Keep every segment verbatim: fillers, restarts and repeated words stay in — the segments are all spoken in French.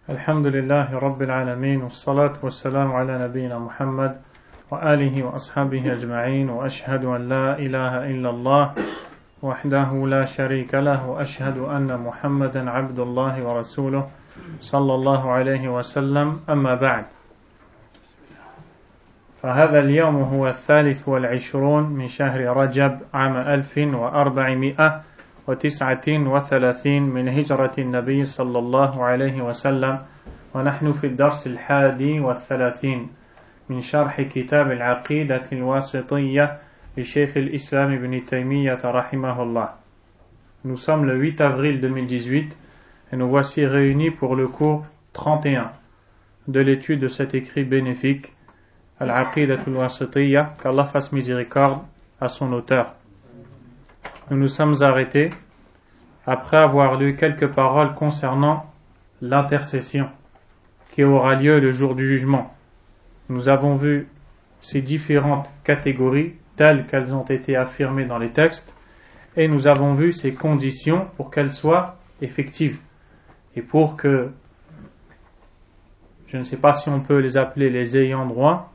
Alhamdulillahi Rabbil Alamin, wa salatu wa salam ala nabiyyina Muhammad wa alihi wa ashabihi ajma'in, wa ashhadu an la ilaha illallah wahdahu la sharika lah, wa ashhadu anna Muhammadan abdullahi wa rasuluh sallallahu alayhi wa sallam, amma ba'd. فهذا اليوم هو الثالث والعشرون من شهر رجب عام ألف وأربعمائة وتسعة وثلاثين من هجرة النبي صلى الله عليه وسلم، ونحن في الدرس الحادي والثلاثين من شرح كتاب العقيدة الواسطية لشيخ الإسلام ابن تيمية رحمه الله. Nous sommes le huit avril deux mille dix-huit et nous voici réunis pour le cours trente et un de l'étude de cet écrit bénéfique Al-Aqidah al-Wasitiyya, qu'Allah fasse miséricorde à son auteur. Nous nous sommes arrêtés après avoir lu quelques paroles concernant l'intercession qui aura lieu le jour du jugement. Nous avons vu ces différentes catégories telles qu'elles ont été affirmées dans les textes et nous avons vu ces conditions pour qu'elles soient effectives et pour que, je ne sais pas si on peut les appeler les ayants droit,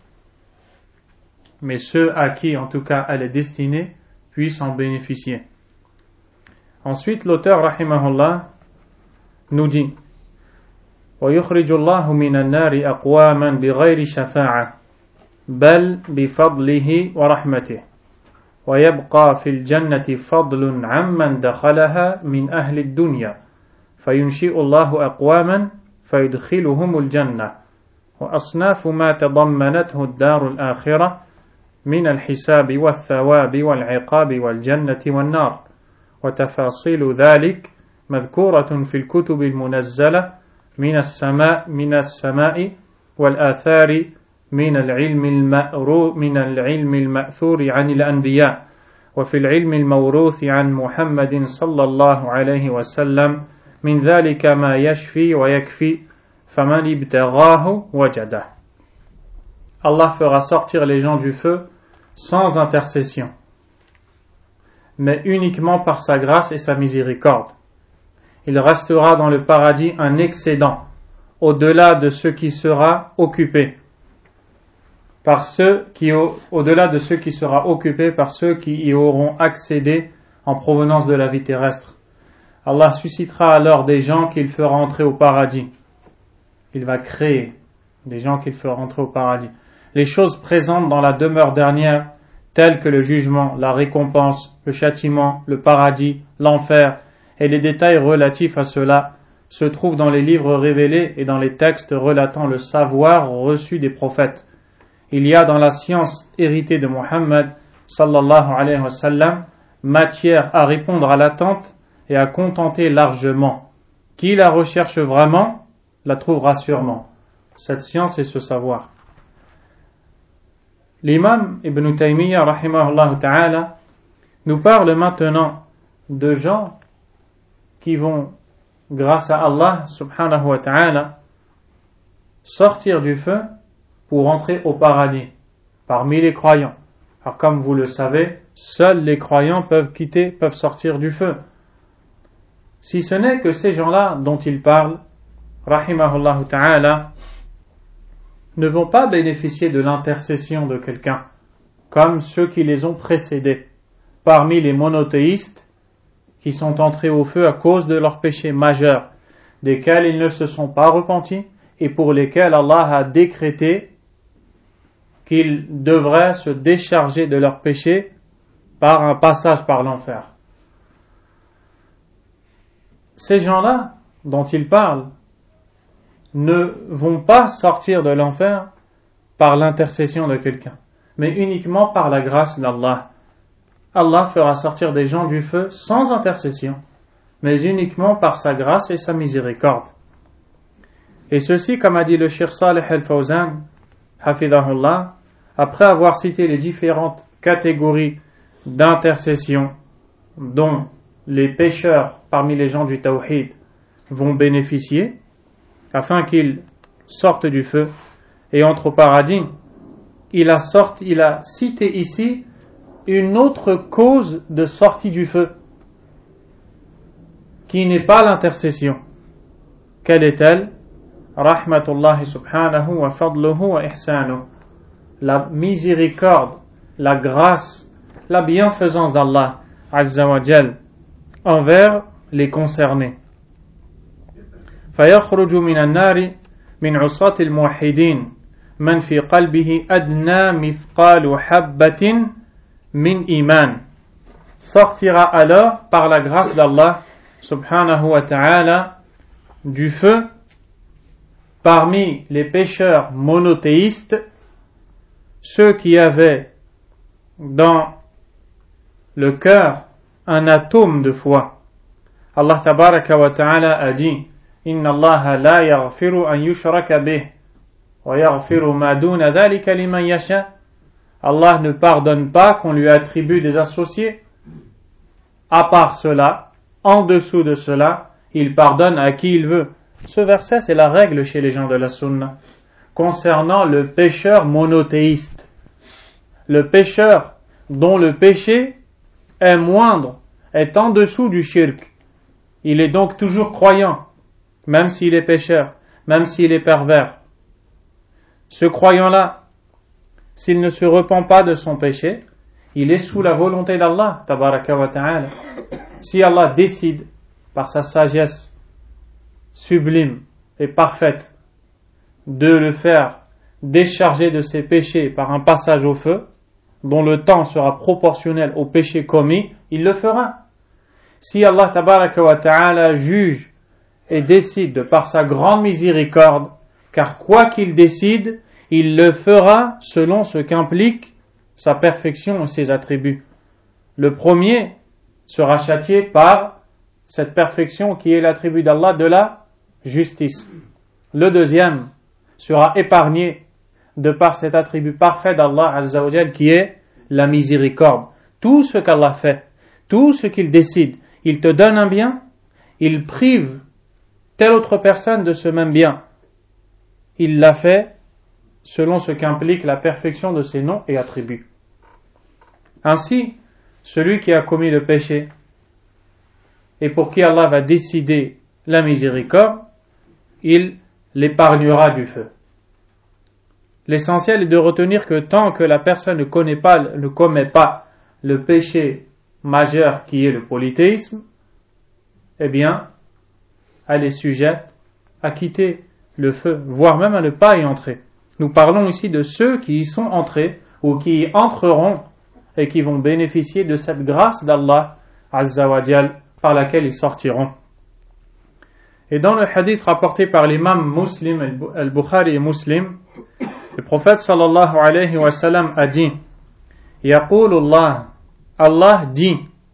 mais ceux à qui en tout cas elle est destinée puissent en bénéficier. Ensuite, l'auteur rahimahullah nous dit وَيُخْرِجُ اللَّهُ مِنَ النَّارِ أَقْوَامًا بِغَيْرِ شَفَاعَةٍ بَلْ بِفَضْلِهِ وَرَحْمَتِهِ وَيَبْقَى فِي الْجَنَّةِ فَضْلٌ عَمَّنْ دَخَلَهَا مِنْ أَهْلِ الدُّنْيَا فَيُنْشِئُ اللَّهُ أَقْوَامًا فَيُدْخِلُهُمُ الْجَنَّةِ وَأَصْنَافُ مَا تَضَمَّنَتْهُ الدَّارُ الْآخِرَةِ من الحساب والثواب والعقاب والجنة والنار وتفاصيل ذلك مذكورة في الكتب المنزلة من السماء من السماء والآثار من العلم المأرو من العلم المأثور عن الأنبياء وفي العلم الموروث عن محمد صلى الله عليه وسلم من ذلك ما يشفي ويكفي فمن ابتغاه وجده. Allah fera sortir les gens du feu sans intercession, mais uniquement par sa grâce et sa miséricorde. Il restera dans le paradis un excédent, au-delà de ce qui sera occupé par ceux qui, au-delà de ce qui sera occupé par ceux qui y auront accédé en provenance de la vie terrestre. Allah suscitera alors des gens qu'il fera entrer au paradis. Il va créer des gens qu'il fera entrer au paradis. Les choses présentes dans la demeure dernière, telles que le jugement, la récompense, le châtiment, le paradis, l'enfer, et les détails relatifs à cela, se trouvent dans les livres révélés et dans les textes relatant le savoir reçu des prophètes. Il y a dans la science héritée de Muhammad, sallallahu alayhi wa sallam, matière à répondre à l'attente et à contenter largement. Qui la recherche vraiment, la trouvera sûrement. Cette science et ce savoir. L'imam Ibn Taymiyyah rahimahullah ta'ala nous parle maintenant de gens qui vont, grâce à Allah subhanahu wa ta'ala, sortir du feu pour entrer au paradis, parmi les croyants. Alors comme vous le savez, seuls les croyants peuvent quitter, peuvent sortir du feu. Si ce n'est que ces gens-là dont il parle, rahimahullah ta'ala, ne vont pas bénéficier de l'intercession de quelqu'un, comme ceux qui les ont précédés, parmi les monothéistes qui sont entrés au feu à cause de leurs péchés majeurs, desquels ils ne se sont pas repentis et pour lesquels Allah a décrété qu'ils devraient se décharger de leurs péchés par un passage par l'enfer. Ces gens-là dont il parle ne vont pas sortir de l'enfer par l'intercession de quelqu'un, mais uniquement par la grâce d'Allah. Allah fera sortir des gens du feu sans intercession, mais uniquement par sa grâce et sa miséricorde. Et ceci, comme a dit le Cheikh Salih al-Fawzan, hafidahullah, après avoir cité les différentes catégories d'intercession dont les pécheurs parmi les gens du Tawhid vont bénéficier, afin qu'ils sortent du feu et entrent au paradis, il a, sorti, il a cité ici une autre cause de sortie du feu, qui n'est pas l'intercession. Quelle est-elle? rahmatullahi subhanahu wa fadluhu wa ihsanuhu. La miséricorde, la grâce, la bienfaisance d'Allah Azza wa Jal envers les concernés. فيخرج من النار من عصاة الموحدين من في قلبه أدنى مثقال حبة من إيمان. Sortira alors par la grâce d'Allah subhanahu wa ta'ala du feu parmi les pécheurs monothéistes ceux qui avaient dans le cœur un atome de foi. Allah tabaraka wa ta'ala a dit Inna Allah la yaghfiru an yushraka bih wa yaghfiru ma duna dhalika liman yasha. Allah ne pardonne pas qu'on lui attribue des associés. À part cela, en dessous de cela, il pardonne à qui il veut. Ce verset, c'est la règle chez les gens de la sunna. Concernant le pécheur monothéiste, le pécheur dont le péché est moindre, est en dessous du shirk, il est donc toujours croyant, même s'il est pécheur, même s'il est pervers. Ce croyant-là, s'il ne se repent pas de son péché, il est sous la volonté d'Allah, tabaraka wa ta'ala. Si Allah décide, par sa sagesse sublime et parfaite, de le faire décharger de ses péchés par un passage au feu, dont le temps sera proportionnel au péché commis, il le fera. Si Allah tabaraka wa ta'ala juge et décide de par sa grande miséricorde, car quoi qu'il décide, il le fera selon ce qu'implique sa perfection et ses attributs. Le premier sera châtié par cette perfection qui est l'attribut d'Allah de la justice. Le deuxième sera épargné de par cet attribut parfait d'Allah Azza wa Jal qui est la miséricorde. Tout ce qu'Allah fait, tout ce qu'il décide, il te donne un bien, il prive telle autre personne de ce même bien. Il l'a fait selon ce qu'implique la perfection de ses noms et attributs. Ainsi, celui qui a commis le péché et pour qui Allah va décider la miséricorde, il l'épargnera du feu. L'essentiel est de retenir que tant que la personne ne connaît pas, ne commet pas le péché majeur qui est le polythéisme, eh bien, elle est sujette à quitter le feu, voire même à ne pas y entrer. Nous parlons ici de ceux qui y sont entrés ou qui y entreront et qui vont bénéficier de cette grâce d'Allah Azza wa Jal par laquelle ils sortiront. Et dans le hadith rapporté par l'imam Muslim, al-Bukhari et Muslim, le prophète sallallahu alayhi wa sallam a dit Yaqulu Allah, Allah dit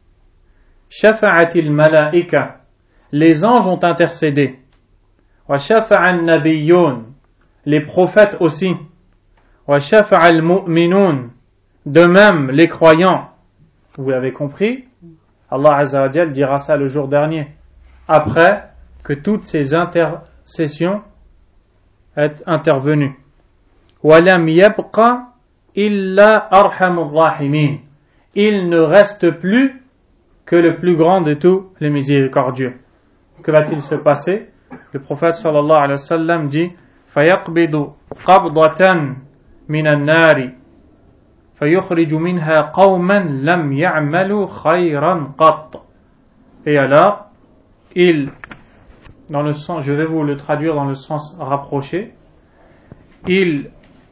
Shafa'atil malaika, les anges ont intercédé, wa shafa'an nabiyyun, les prophètes aussi, wa shafa'al mu'minun, de même les croyants. Vous l'avez compris, Allah Azza wa Jal dira ça le jour dernier, après que toutes ces intercessions aient intervenu. وَلَمْ يَبْقَ إِلَّا أَرْحَمُ الرَّاحِمِينَ. Il ne reste plus que le plus grand de tous les miséricordieux. Que va-t-il se passer? Le prophète sallallahu alayhi wa sallam dit فَيَقْبِضُ قَبْضَةً مِنَ النَّارِ فَيُخْرِجُ مِنْهَا قَوْمًا لَمْ يَعْمَلُوا خَيْرًا قَطْ. Et alors, il, dans le sens, je vais vous le traduire dans le sens rapproché, il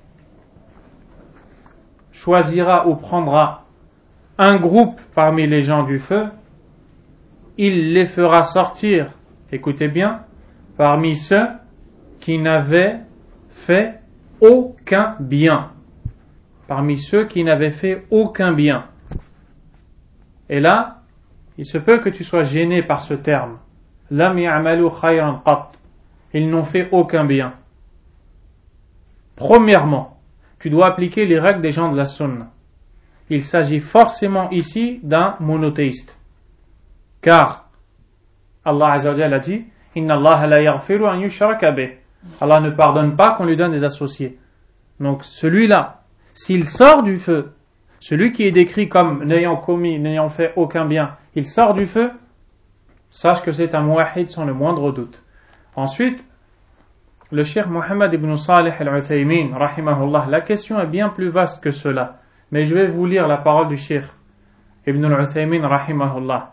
choisira ou prendra un groupe parmi les gens du feu, il les fera sortir, écoutez bien, parmi ceux qui n'avaient fait aucun bien. Parmi ceux qui n'avaient fait aucun bien. Et là, il se peut que tu sois gêné par ce terme. Lam ya'malu khayran qat. Ils n'ont fait aucun bien. Premièrement, tu dois appliquer les règles des gens de la sunna. Il s'agit forcément ici d'un monothéiste. Car Allah Azza wa Jalla a dit Inna Allah la yaghfiru an yushraka bih. Allah ne pardonne pas qu'on lui donne des associés. Donc celui-là, s'il sort du feu, celui qui est décrit comme n'ayant commis, n'ayant fait aucun bien, il sort du feu, sache que c'est un muwahhid sans le moindre doute. Ensuite, le Cheikh Mohammed ibn Salih al-Uthaymin, rahimahullah, la question est bien plus vaste que cela. Mais je vais vous lire la parole du Cheikh ibn al-Uthaymin, rahimahullah.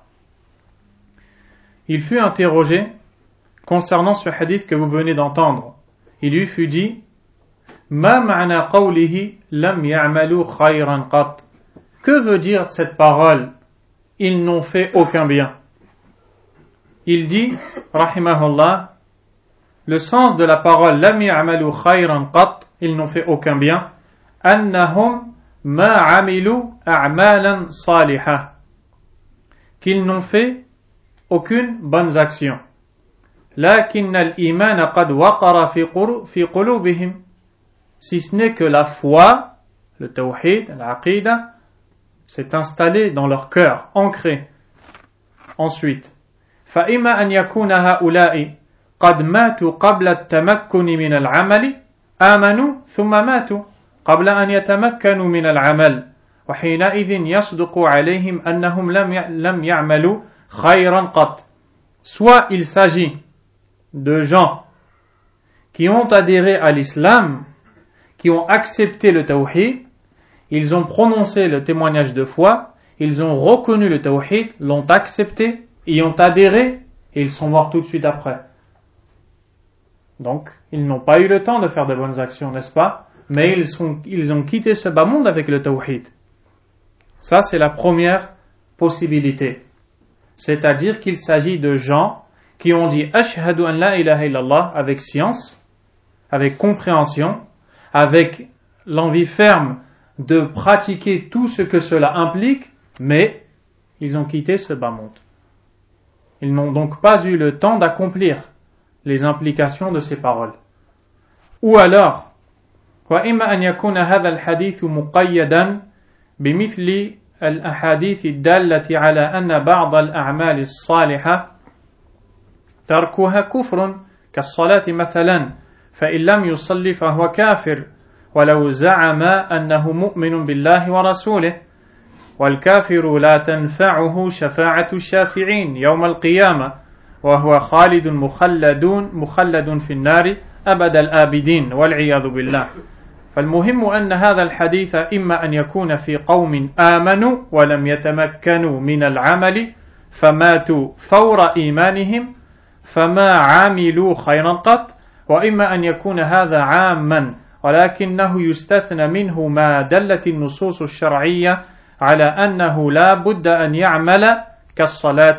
Il fut interrogé concernant ce hadith que vous venez d'entendre. Il lui fut dit: Ma ma'na qawlihi lam ya'malu khayran qat. Que veut dire cette parole? Ils n'ont fait aucun bien. Il dit, rahimahullah, le sens de la parole lam ya'malu khayran qat, ils n'ont fait aucun bien, annahum ma amilu a'malan salihah, qu'ils n'ont fait aucune bonne action. Lakin al-iman qad waqara fi qulubihim, si ce n'est que la foi, le tawhid, l'aqidah, s'est installé dans leur cœur, ancré. Ensuite, فإما أن يكون هؤلاء قد ماتوا قبل التمكن من العمل آمنوا ثم ماتوا قبل أن يتمكنوا من العمل وحينئذ يصدق عليهم أنهم لم يعملوا خيرا قط. Soit il s'agit de gens qui ont adhéré à l'islam, qui ont accepté le tawhid, ils ont prononcé le témoignage de foi, ils ont reconnu le tawhid, l'ont accepté, y ont adhéré et ils sont morts tout de suite après. Donc, ils n'ont pas eu le temps de faire de bonnes actions, n'est-ce pas? Mais ils, sont, ils ont quitté ce bas monde avec le tawhid. Ça, c'est la première possibilité. C'est-à-dire qu'il s'agit de gens qui ont dit Ashhadu an la ilaha illallah avec science, avec compréhension, avec l'envie ferme de pratiquer tout ce que cela implique, mais ils ont quitté ce bas monde. Ils n'ont donc pas eu le temps d'accomplir les implications de ces paroles. Ou alors, وإما أن يكون هذا الحديث مقيدا بمثل الأحاديث الدالة على أن بعض الأعمال الصالحة تركها كفر كالصلاة مثلا فإن لم يصلي فهو كافر ولو زعم أنه مؤمن بالله ورسوله والكافر لا تنفعه شفاعة الشافعين يوم القيامة وهو خالد مخلد مخلد في النار أبد الآبدين والعياذ بالله. فالمهم أن هذا الحديث إما أن يكون في قوم آمنوا ولم يتمكنوا من العمل فماتوا فور إيمانهم فما عاملوا خيرا قط، وإما أن يكون هذا عاما ولكنه يستثنى منه ما دلت النصوص الشرعية على أنه لا بد أن يعمل كالصلاة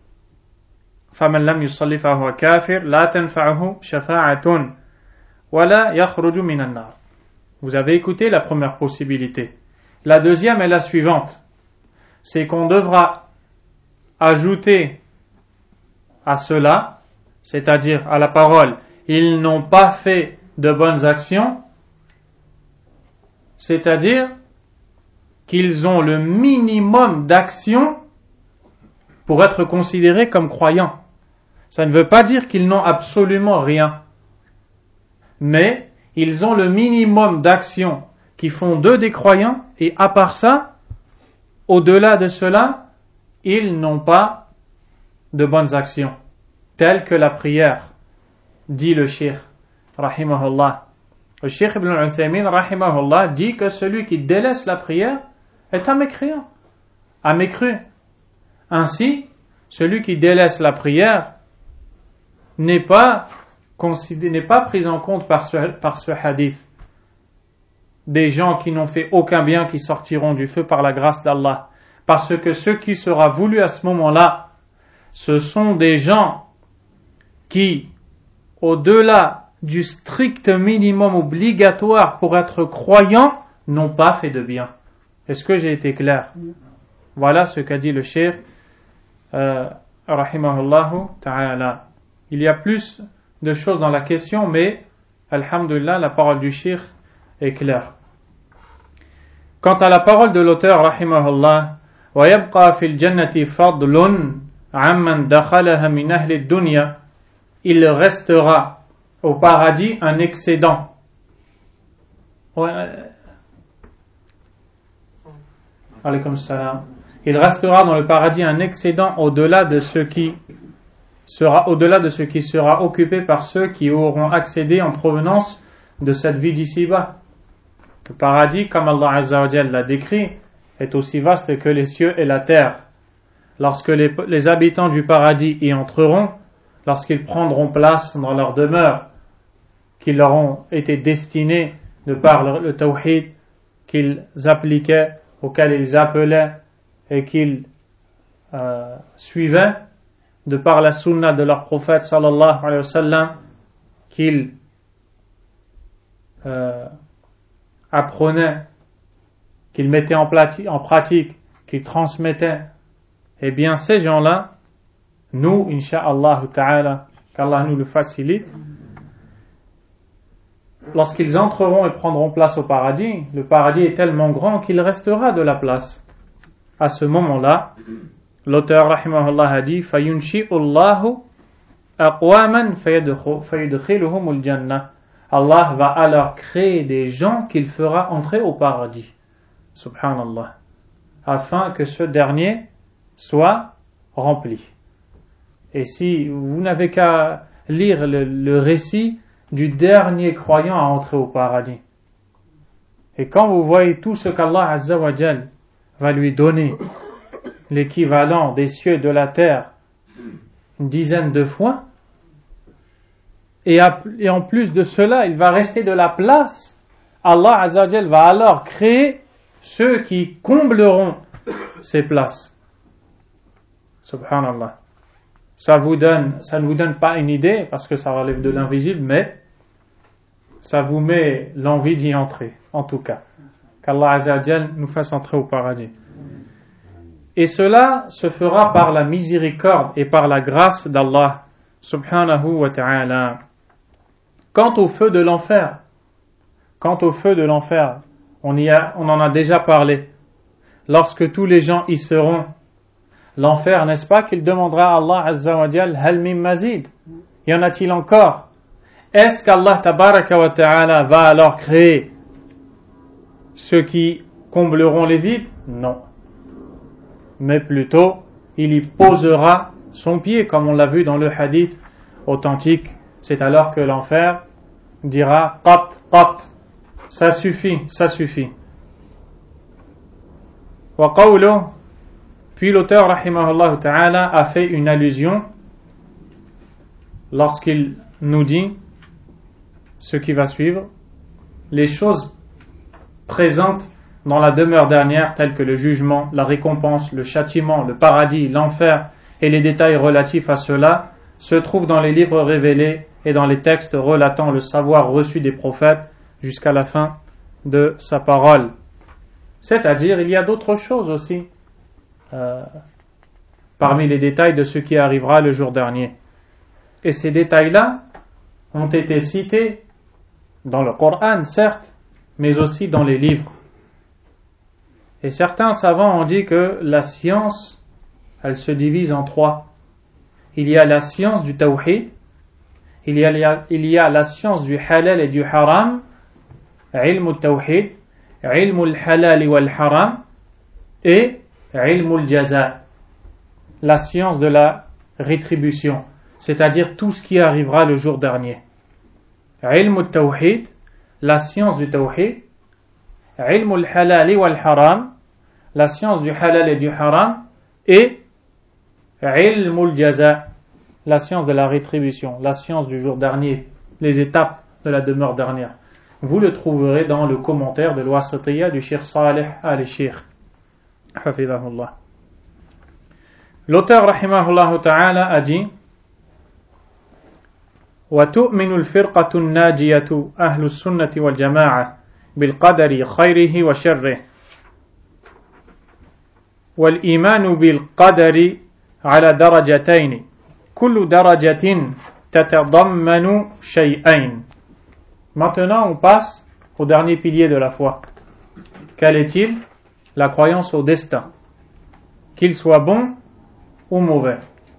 فمن لم يصلي فهو كافر لا تنفعه شفاعة ولا يخرج من النار. Vous avez écouté la première possibilité. La deuxième est la suivante. C'est qu'on devra ajouter à cela, c'est-à-dire à la parole, ils n'ont pas fait de bonnes actions, c'est-à-dire qu'ils ont le minimum d'actions pour être considérés comme croyants. Ça ne veut pas dire qu'ils n'ont absolument rien, mais ils ont le minimum d'actions qui font d'eux des croyants, et à part ça, au-delà de cela, ils n'ont pas de bonnes actions, telles que la prière, dit le Cheikh, rahimahullah. Le Cheikh Ibn al-Uthaymin, rahimahullah, dit que celui qui délaisse la prière est un mécréant, un mécru. Ainsi, celui qui délaisse la prière n'est pas considéré, n'est pas pris en compte par ce, par ce hadith. Des gens qui n'ont fait aucun bien qui sortiront du feu par la grâce d'Allah. Parce que ce qui sera voulu à ce moment-là, ce sont des gens qui, au-delà du strict minimum obligatoire pour être croyants, n'ont pas fait de bien. Est-ce que j'ai été clair? Voilà ce qu'a dit le cheikh, euh, rahimahullahu ta'ala. Il y a plus de choses dans la question, mais, alhamdulillah, la parole du cheikh est claire. Quant à la parole de l'auteur, rahimahullah, وَيَبْقَى فِي الْجَنَّةِ فَضْلٌ عَمَّنْ دَخَلَهَا مِنْ أَهْلِ الدُّنْيَا. Il restera au paradis un excédent. Alaykoum salam. Il restera dans le paradis un excédent au-delà de ceux qui sera au-delà de ce qui sera occupé par ceux qui auront accédé en provenance de cette vie d'ici-bas. Le paradis, comme Allah Azza wa Jalla l'a décrit, est aussi vaste que les cieux et la terre. Lorsque les, les habitants du paradis y entreront, lorsqu'ils prendront place dans leur demeure, qui leur ont été destinés de par le, le tawhid qu'ils appliquaient, auquel ils appelaient et qu'ils euh, suivaient, de par la sunna de leur prophète sallallahu alayhi wa sallam, qu'ils euh, apprenaient, qu'ils mettaient en, plati- en pratique, qu'ils transmettaient, eh bien ces gens-là, nous, insha'Allah ta'ala, qu'Allah nous le facilite, lorsqu'ils entreront et prendront place au paradis, le paradis est tellement grand qu'il restera de la place. À ce moment-là, l'auteur rahimahullah a dit فَيُنْشِئُ اللَّهُ أَقْوَامًا فَيُدْخِلُهُمُ الْجَنَّةِ. Allah va alors créer des gens qu'il fera entrer au paradis. Subhanallah. Afin que ce dernier soit rempli. Et si vous n'avez qu'à lire le, le récit du dernier croyant à entrer au paradis. Et quand vous voyez tout ce qu'Allah Azza wa Jal va lui donner, l'équivalent des cieux et de la terre, une dizaine de fois, et, à, et en plus de cela, il va rester de la place, Allah Azza wa Jal va alors créer ceux qui combleront ces places. Subhanallah. Ça vous donne, ça ne vous donne pas une idée, parce que ça relève de l'invisible, mais ça vous met l'envie d'y entrer, en tout cas. Qu'Allah Azza wa Jal nous fasse entrer au paradis. Et cela se fera par la miséricorde et par la grâce d'Allah subhanahu wa ta'ala. Quant au feu de l'enfer, quant au feu de l'enfer, on, y a, on en a déjà parlé. Lorsque tous les gens y seront, l'enfer, n'est-ce pas qu'il demandera à Allah Azza wa Jal, hal min mazid? Y en a-t-il encore? Est-ce qu'Allah tabaraka wa ta'ala va alors créer ceux qui combleront les vides? Non. Mais plutôt, il y posera son pied, comme on l'a vu dans le hadith authentique. C'est alors que l'enfer dira qat, qat, ça suffit, ça suffit. Wa qawlu, puis l'auteur rahimahullah ta'ala a fait une allusion lorsqu'il nous dit ce qui va suivre, les choses présentes dans la demeure dernière, telles que le jugement, la récompense, le châtiment, le paradis, l'enfer et les détails relatifs à cela, se trouvent dans les livres révélés et dans les textes relatant le savoir reçu des prophètes jusqu'à la fin de sa parole. C'est-à-dire, il y a d'autres choses aussi euh, parmi les détails de ce qui arrivera le jour dernier. Et ces détails-là ont été cités dans le Coran, certes, mais aussi dans les livres. Et certains savants ont dit que la science, elle se divise en trois. Il y a la science du tawhid, il y a, il y a la science du halal et du haram, ilm al-tawhid, ilm al-halal wal haram, et ilm al-jaza, la science de la rétribution, c'est-à-dire tout ce qui arrivera le jour dernier. Ilm al-tawhid, la science du tawhid, ilm al-halal wal haram, la science du halal et du haram, et ilm al-jaza, la science de la rétribution, la science du jour dernier, les étapes de la demeure dernière. Vous le trouverez dans le commentaire de l'Wasatiyya du Cheikh Saleh al-Sheikh. Hafidahullah. L'auteur rahimahullah ta'ala a dit وَتُؤْمِنُ الْفِرْقَةُ النَّاجِيَةُ أَهْلُ السُّنَّةِ وَالْجَمَاعَةِ بِالْقَدَرِ خَيْرِهِ وَشَرِّهِ وَالْإِيمَانُ بِالْقَدَرِ على درجتين كل درجة تتضمن شيئين. Maintenant on passe au dernier pilier de la foi. Quel est-il? La croyance au destin, qu'il soit bon ou mauvais.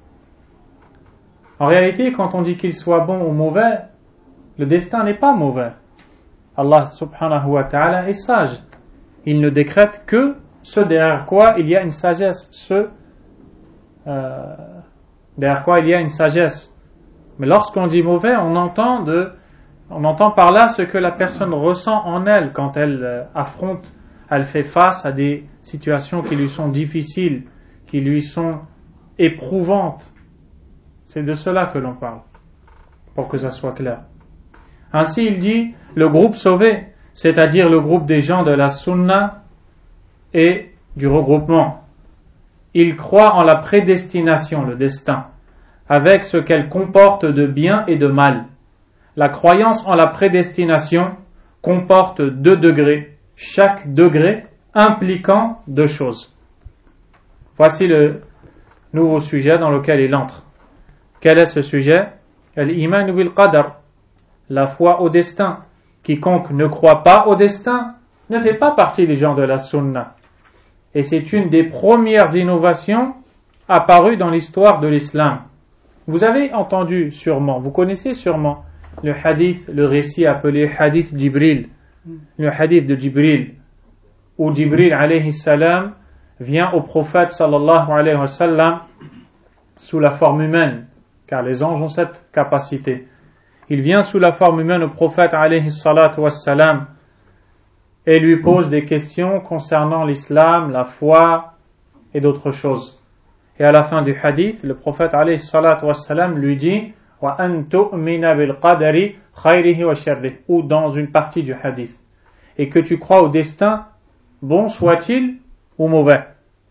En réalité, quand on dit qu'il soit bon ou mauvais, le destin n'est pas mauvais. Allah subhanahu wa ta'ala est sage. Il ne décrète que ce derrière quoi il y a une sagesse, ce, euh, derrière quoi il y a une sagesse. Mais lorsqu'on dit mauvais, on entend, de, on entend par là ce que la personne ressent en elle quand elle euh, affronte, elle fait face à des situations qui lui sont difficiles, qui lui sont éprouvantes. C'est de cela que l'on parle, pour que ça soit clair. Ainsi il dit, le groupe sauvé, c'est-à-dire le groupe des gens de la sunna et du regroupement. Ils croient en la prédestination, le destin, avec ce qu'elle comporte de bien et de mal. La croyance en la prédestination comporte deux degrés, chaque degré impliquant deux choses. Voici le nouveau sujet dans lequel il entre. Quel est ce sujet? Al-iman bil qadar, la foi au destin. Quiconque ne croit pas au destin ne fait pas partie des gens de la sunna. Et c'est une des premières innovations apparues dans l'histoire de l'islam. Vous avez entendu sûrement, vous connaissez sûrement le hadith, le récit appelé hadith Jibril, le hadith de Jibril, où Jibril alayhi salam vient au prophète sallallahu alayhi wa sallam sous la forme humaine, car les anges ont cette capacité. Il vient sous la forme humaine au prophète alayhi salatu wa salam et lui pose des questions concernant l'islam, la foi et d'autres choses. Et à la fin du hadith, le prophète alayhi salatu wa salam lui dit wa an tu'mina bil qadari khayrihi wa sharrihi, ou dans une partie du hadith, et que tu crois au destin, bon soit-il ou mauvais.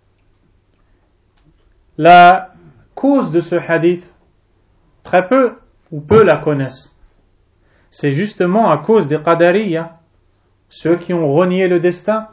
La cause de ce hadith, très peu ou peu la connaissent. C'est justement à cause des Qadariyya, ceux qui ont renié le destin.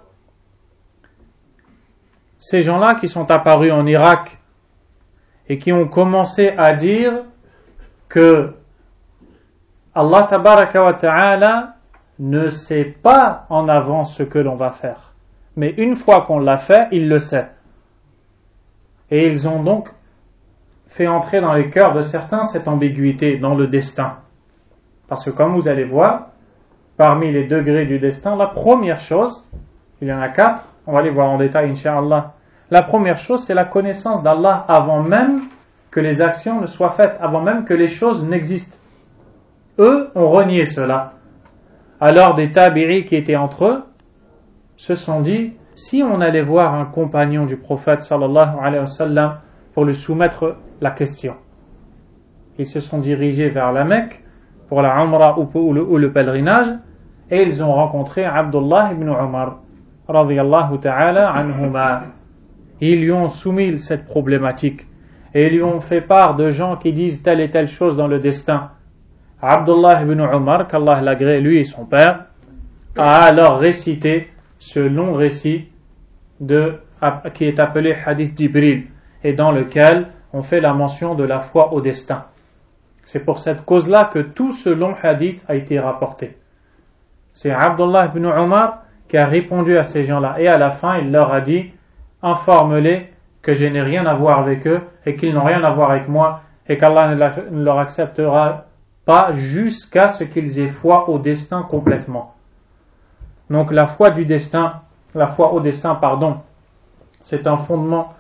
Ces gens-là qui sont apparus en Irak et qui ont commencé à dire que Allah tabaraka wa ta'ala ne sait pas en avance ce que l'on va faire. Mais une fois qu'on l'a fait, il le sait. Et ils ont donc fait entrer dans les cœurs de certains cette ambiguïté dans le destin. Parce que comme vous allez voir, parmi les degrés du destin, la première chose, il y en a quatre, on va les voir en détail, incha'Allah. La première chose, c'est la connaissance d'Allah avant même que les actions ne soient faites, avant même que les choses n'existent. Eux ont renié cela. Alors des tabi'i qui étaient entre eux se sont dit, si on allait voir un compagnon du prophète sallallahu alayhi wa sallam pour lui soumettre la question. Ils se sont dirigés vers la Mecque pour la Umrah ou le, ou le pèlerinage et ils ont rencontré Abdullah ibn Umar radiyallahu ta'ala anhuma. Ils lui ont soumis cette problématique et ils lui ont fait part de gens qui disent telle et telle chose dans le destin. Abdullah ibn Umar, qu'Allah l'agrée, lui et son père, a alors récité ce long récit de, qui est appelé Hadith Jibril et dans lequel on fait la mention de la foi au destin. C'est pour cette cause-là que tout ce long hadith a été rapporté. C'est Abdullah ibn Umar qui a répondu à ces gens-là et à la fin il leur a dit, informe-les que je n'ai rien à voir avec eux et qu'ils n'ont rien à voir avec moi et qu'Allah ne leur acceptera pas jusqu'à ce qu'ils aient foi au destin complètement. Donc la foi du destin, la foi au destin, pardon, c'est un fondement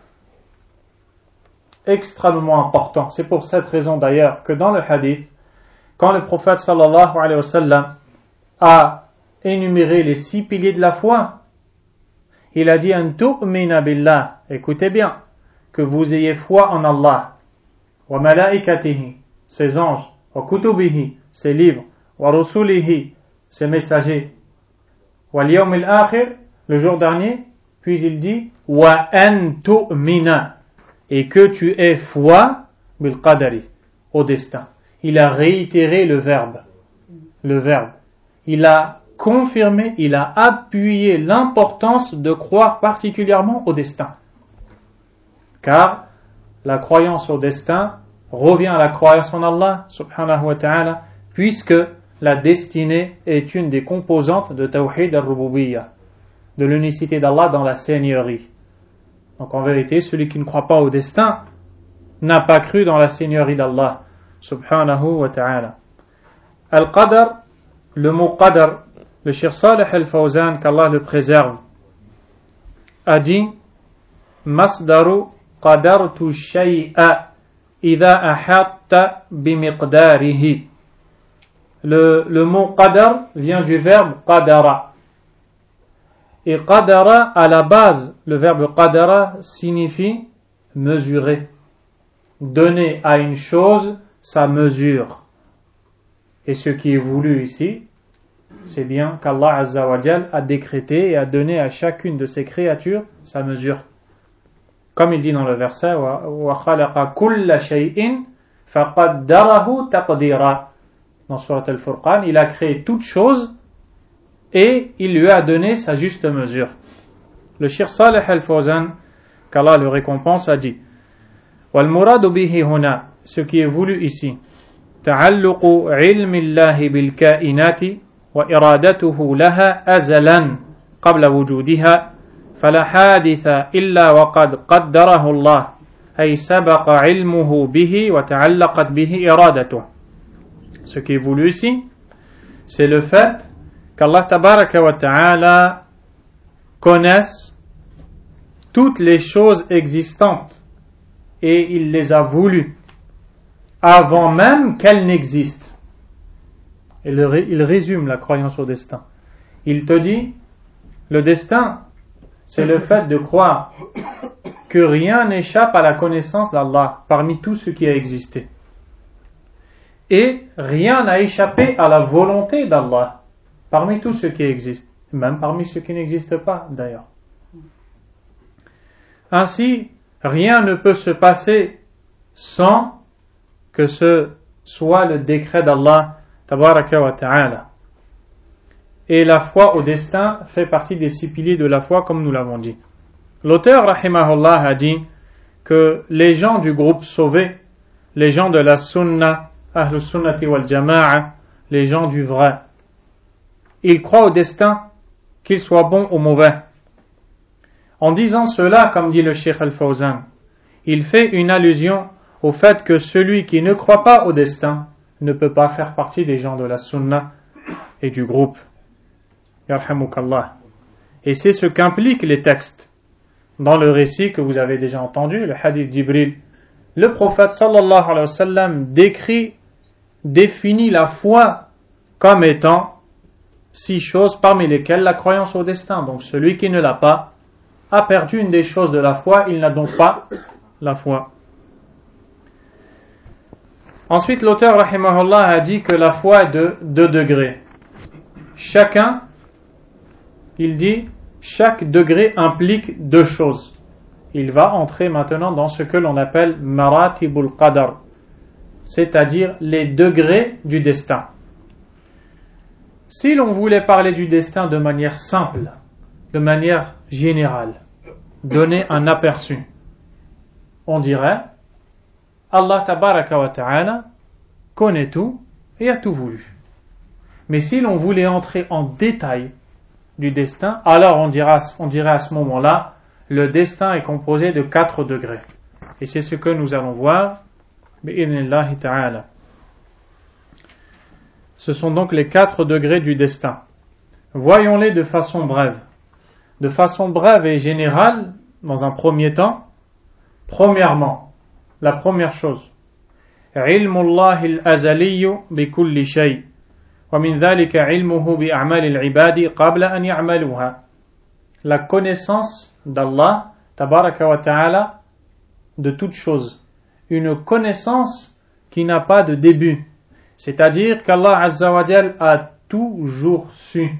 extrêmement important. C'est pour cette raison d'ailleurs que dans le hadith, quand le prophète sallallahu alayhi wa sallam a énuméré les six piliers de la foi, il a dit an tu'mina billah, écoutez bien, que vous ayez foi en Allah, wa malaikatihi, ses anges, wa kutubihi, ses livres, wa rusulihi, ses messagers, wa al-yawm al-akhir, le jour dernier, puis il dit wa an tu'mina, et que tu aies foi bil qadari, au destin. Il a réitéré le verbe, le verbe. Il a confirmé, il a appuyé l'importance de croire particulièrement au destin. Car la croyance au destin revient à la croyance en Allah, subhanahu wa ta'ala, puisque la destinée est une des composantes de Tawhid al-Rububiyyah, de l'unicité d'Allah dans la seigneurie. Donc en vérité, celui qui ne croit pas au destin n'a pas cru dans la seigneurie d'Allah, subhanahu wa ta'ala. Al-Qadar, le mot Qadar, le Cheikh Salih al-Fawzan, qu'Allah le préserve, a dit Masdaru qadartu shay'a إذا أحط بمقداره. Le, le mot qadar vient du verbe qadara. Et qadara, à la base, le verbe qadara signifie mesurer. Donner à une chose sa mesure. Et ce qui est voulu ici, c'est bien qu'Allah Azza wa Jal a décrété et a donné à chacune de ses créatures sa mesure. Comme il dit dans le verset, وَخَلَقَ كُلَّ شَيْءٍ فَقَدَّرَهُ تَقْدِيرًا. Dans Surat Al-Furqan, il a créé toute chose et il lui a donné sa juste mesure. Le Cheikh Saleh Al-Fawzan, qu'Allah le récompense, a dit وَالْمُرَادُ بِهِ هُنَا, ce qui est voulu ici, تعلق علم الله بالكائنات وإرادته لها أزلا قبل وجودها فلا حادث إلا وقد قدره الله أي سبق علمه به وتعلقت به إرادته. Ce qui est voulu ici, c'est le fait qu'Allah tabaraka wa ta'ala connaisse toutes les choses existantes et il les a voulues avant même qu'elles n'existent. Il, il résume la croyance au destin. Il te dit, le destin, c'est le fait de croire que rien n'échappe à la connaissance d'Allah parmi tout ce qui a existé. Et rien n'a échappé à la volonté d'Allah parmi tout ce qui existe, même parmi ceux qui n'existent pas d'ailleurs. Ainsi, rien ne peut se passer sans que ce soit le décret d'Allah tabaraka wa ta'ala. Et la foi au destin fait partie des six piliers de la foi, comme nous l'avons dit. L'auteur rahimahullah a dit que les gens du groupe sauvé, les gens de la sunna, ahlus sunnati wal jama'a, les gens du vrai, ils croient au destin, qu'il soit bon ou mauvais. En disant cela, comme dit le Cheikh Al-Fawzan, il fait une allusion au fait que celui qui ne croit pas au destin ne peut pas faire partie des gens de la sunna et du groupe. Yarhamukallah. Et c'est ce qu'impliquent les textes. Dans le récit que vous avez déjà entendu, le hadith d'Jibril, le prophète sallallahu alayhi wa sallam décrit, définit la foi comme étant six choses parmi lesquelles la croyance au destin. Donc celui qui ne l'a pas a perdu une des choses de la foi, il n'a donc pas la foi. Ensuite, l'auteur rahimahullah a dit que la foi est de deux degrés. Chacun, il dit, chaque degré implique deux choses. Il va entrer maintenant dans ce que l'on appelle maratibul qadar, c'est-à-dire les degrés du destin. Si l'on voulait parler du destin de manière simple, de manière générale, donner un aperçu, on dirait Allah tabaraka wa ta'ala connaît tout et a tout voulu. Mais si l'on voulait entrer en détail du destin, alors on dira, on dirait à ce moment-là, le destin est composé de quatre degrés. Et c'est ce que nous allons voir, bi'idhnillahi ta'ala. Ce sont donc les quatre degrés du destin. Voyons-les de façon brève. De façon brève et générale, dans un premier temps, premièrement, la première chose, ilmullahi al-azaliyu bi kulli shay, wa min dhalika ilmuhu bi a'mali al-ibadi qabla an ya'maluha. La connaissance d'Allah, tabaraka wa ta'ala, de toute chose. Une connaissance qui n'a pas de début. C'est-à-dire qu'Allah Azza wa Jal a toujours su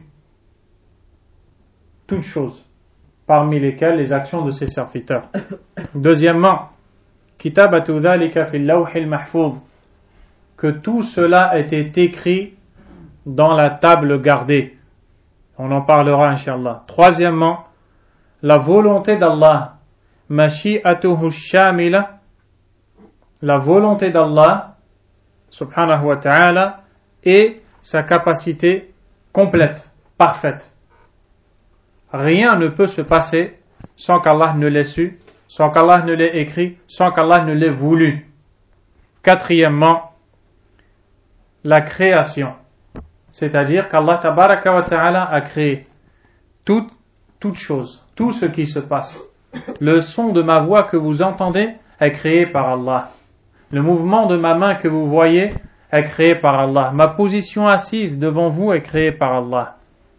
toutes choses, parmi lesquelles les actions de ses serviteurs. Deuxièmement, kitabatu dhalika fil lawhil mahfouz, que tout cela était écrit dans la table gardée. On en parlera inshallah. Troisièmement, la volonté d'Allah, mashi'atuhu shamila, la volonté d'Allah subhanahu wa ta'ala et sa capacité complète, parfaite. Rien ne peut se passer sans qu'Allah ne l'ait su, sans qu'Allah ne l'ait écrit, sans qu'Allah ne l'ait voulu. Quatrièmement, la création. C'est-à-dire qu'Allah tabaraka wa ta'ala a créé toute, toute chose, tout ce qui se passe. Le son de ma voix que vous entendez est créé par Allah. Le mouvement de ma main que vous voyez est créé par Allah. Ma position assise devant vous est créée par Allah.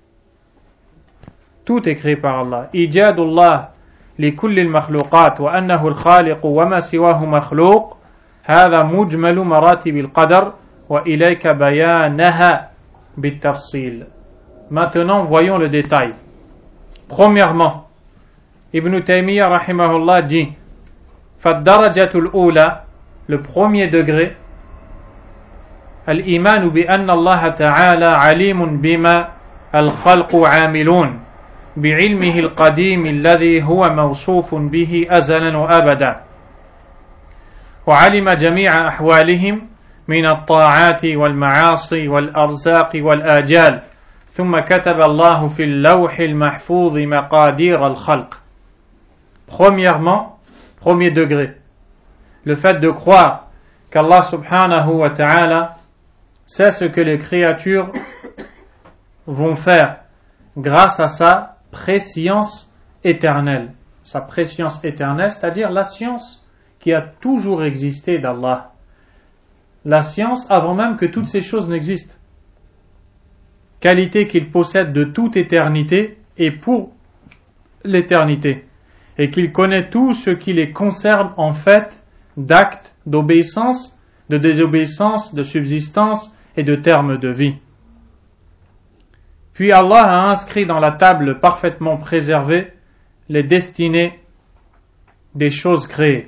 Tout est créé par Allah. Ijadullah li kulli al-makhluqat wa annahu al-khaliq wa ma siwahu makhluq. هذا مجمل مراتب القدر وإليك بيانها بالتفصيل. Maintenant, voyons le détail. Premièrement, Ibn Taymiyyah rahimahullah dit فالدرجة الأولى, le premier degré, الإيمان بأن الله تعالى عليم بما الخلق عاملون بعلمه القديم الذي هو موصوف به أزلا وأبدا وعلم جميع أحوالهم من الطاعات والمعاصي والأرزاق والآجال ثم كتب الله في اللوح المحفوظ مقادير الخلق. Premièrement, premier degré, le fait de croire qu'Allah subhanahu wa ta'ala sait ce que les créatures vont faire grâce à sa préscience éternelle. Sa préscience éternelle, c'est-à-dire la science qui a toujours existé d'Allah. La science avant même que toutes ces choses n'existent. Qualité qu'il possède de toute éternité et pour l'éternité. Et qu'il connaît tout ce qui les concerne en fait d'actes d'obéissance, de désobéissance, de subsistance et de termes de vie. Puis Allah a inscrit dans la table parfaitement préservée les destinées des choses créées.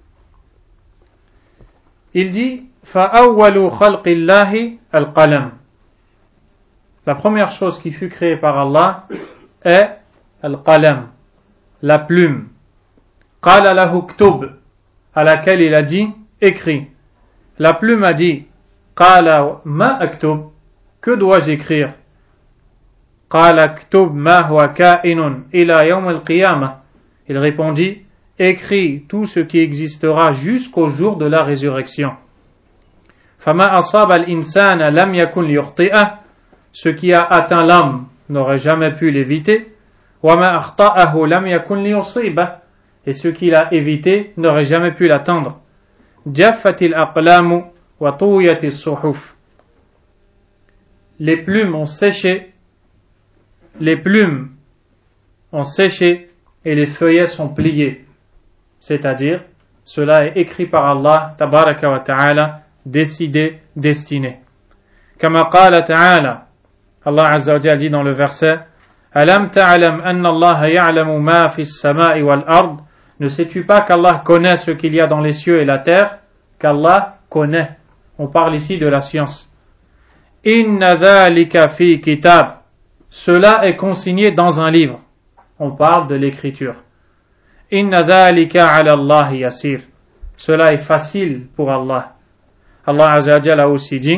Il dit فَأَوَّلُ خَلْقِ اللَّهِ الْقَلَمِ. La première chose qui fut créée par Allah est al-qalam, la plume. قَالَ لَهُ اكْتُبْ, à laquelle il a dit écris. La plume a dit قَالَ مَا أَكْتُبْ, que dois-je écrire? قَالَ اكْتُبْ مَا هُوَ كَائِنٌ إِلَى يَوْمِ الْقِيَامَةِ. Il répondit écris tout ce qui existera jusqu'au jour de la résurrection. فَمَا أَصَابَ الْإِنسَانَ لَمْ يَكُنْ لِيُخْطِئَهُ, ce qui a atteint l'homme n'aurait jamais pu l'éviter. وَمَا أَخْطَأَهُ لَمْ يَكُنْ لِيُصِيبَهُ, et ce qu'il a évité n'aurait jamais pu l'atteindre. جَفَّتِ الْأَقْلَامُ وَطُوِّيَتِ الصُّحُفُ. Les plumes ont séché, les plumes ont séché et les feuillets sont pliés. C'est-à-dire, cela est écrit par Allah, tabaraka wa ta'ala, décidé, destiné. Kama qala ta'ala, Allah azza wa jalla dit dans le verset, Alam ta'alam anna Allah ya'lamu ma fi as-sama'i wal ard. Ne sais-tu pas qu'Allah connaît ce qu'il y a dans les cieux et la terre? Qu'Allah connaît. On parle ici de la science. Inna dhalika fi kitab. Cela est consigné dans un livre. On parle de l'écriture. Inna dhalika ala Allah yasir. Cela est facile pour Allah. Allah azza wa jalla a aussi dit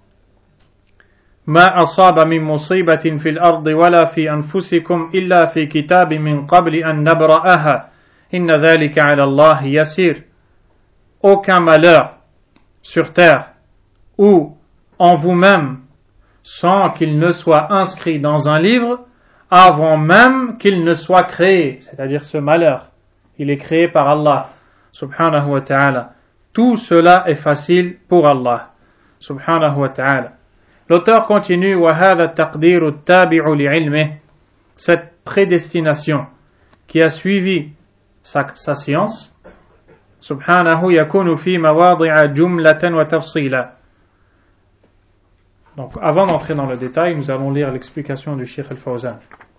Ma asaba min musibatin fil ardi wala fi anfusikum illa fi kitabin min qabli an nabra'aha. Inna dhalika ala Allah yasir. Aucun malheur sur terre ou en vous-même sans qu'il ne soit inscrit dans un livre avant même qu'il ne soit créé, c'est-à-dire ce malheur. Il est créé par Allah, subhanahu wa ta'ala. Tout cela est facile pour Allah, subhanahu wa ta'ala. L'auteur continue, وَهَذَا التَّقْدِيرُ التَّابِعُ لِعِلْمِهِ. Cette prédestination qui a suivi sa, sa science, subhanahu yakunu fi mawadi'a jumlatan wa tafsila. Donc, avant d'entrer dans le détail, nous allons lire l'explication du Cheikh Al-Fawzan.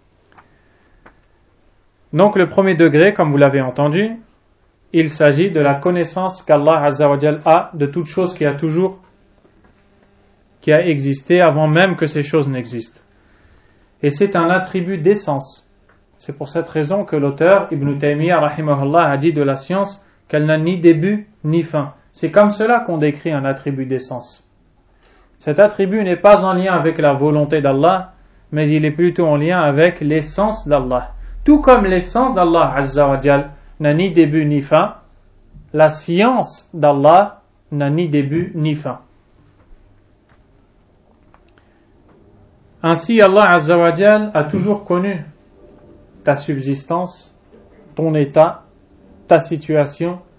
Donc, le premier degré, comme vous l'avez entendu, il s'agit de la connaissance qu'Allah Azza wa Jal a de toute chose qui a toujours, qui a existé avant même que ces choses n'existent. Et c'est un attribut d'essence. C'est pour cette raison que l'auteur, Ibn Taymiyyah, rahimahullah, a dit de la science qu'elle n'a ni début ni fin. C'est comme cela qu'on décrit un attribut d'essence. Cet attribut n'est pas en lien avec la volonté d'Allah, mais il est plutôt en lien avec l'essence d'Allah. Tout comme l'essence d'Allah Azza wa Jal n'a ni début ni fin, la science d'Allah n'a ni début ni fin. Ainsi, Allah Azza wa Jal a toujours connu ta subsistance, ton état, ta situation,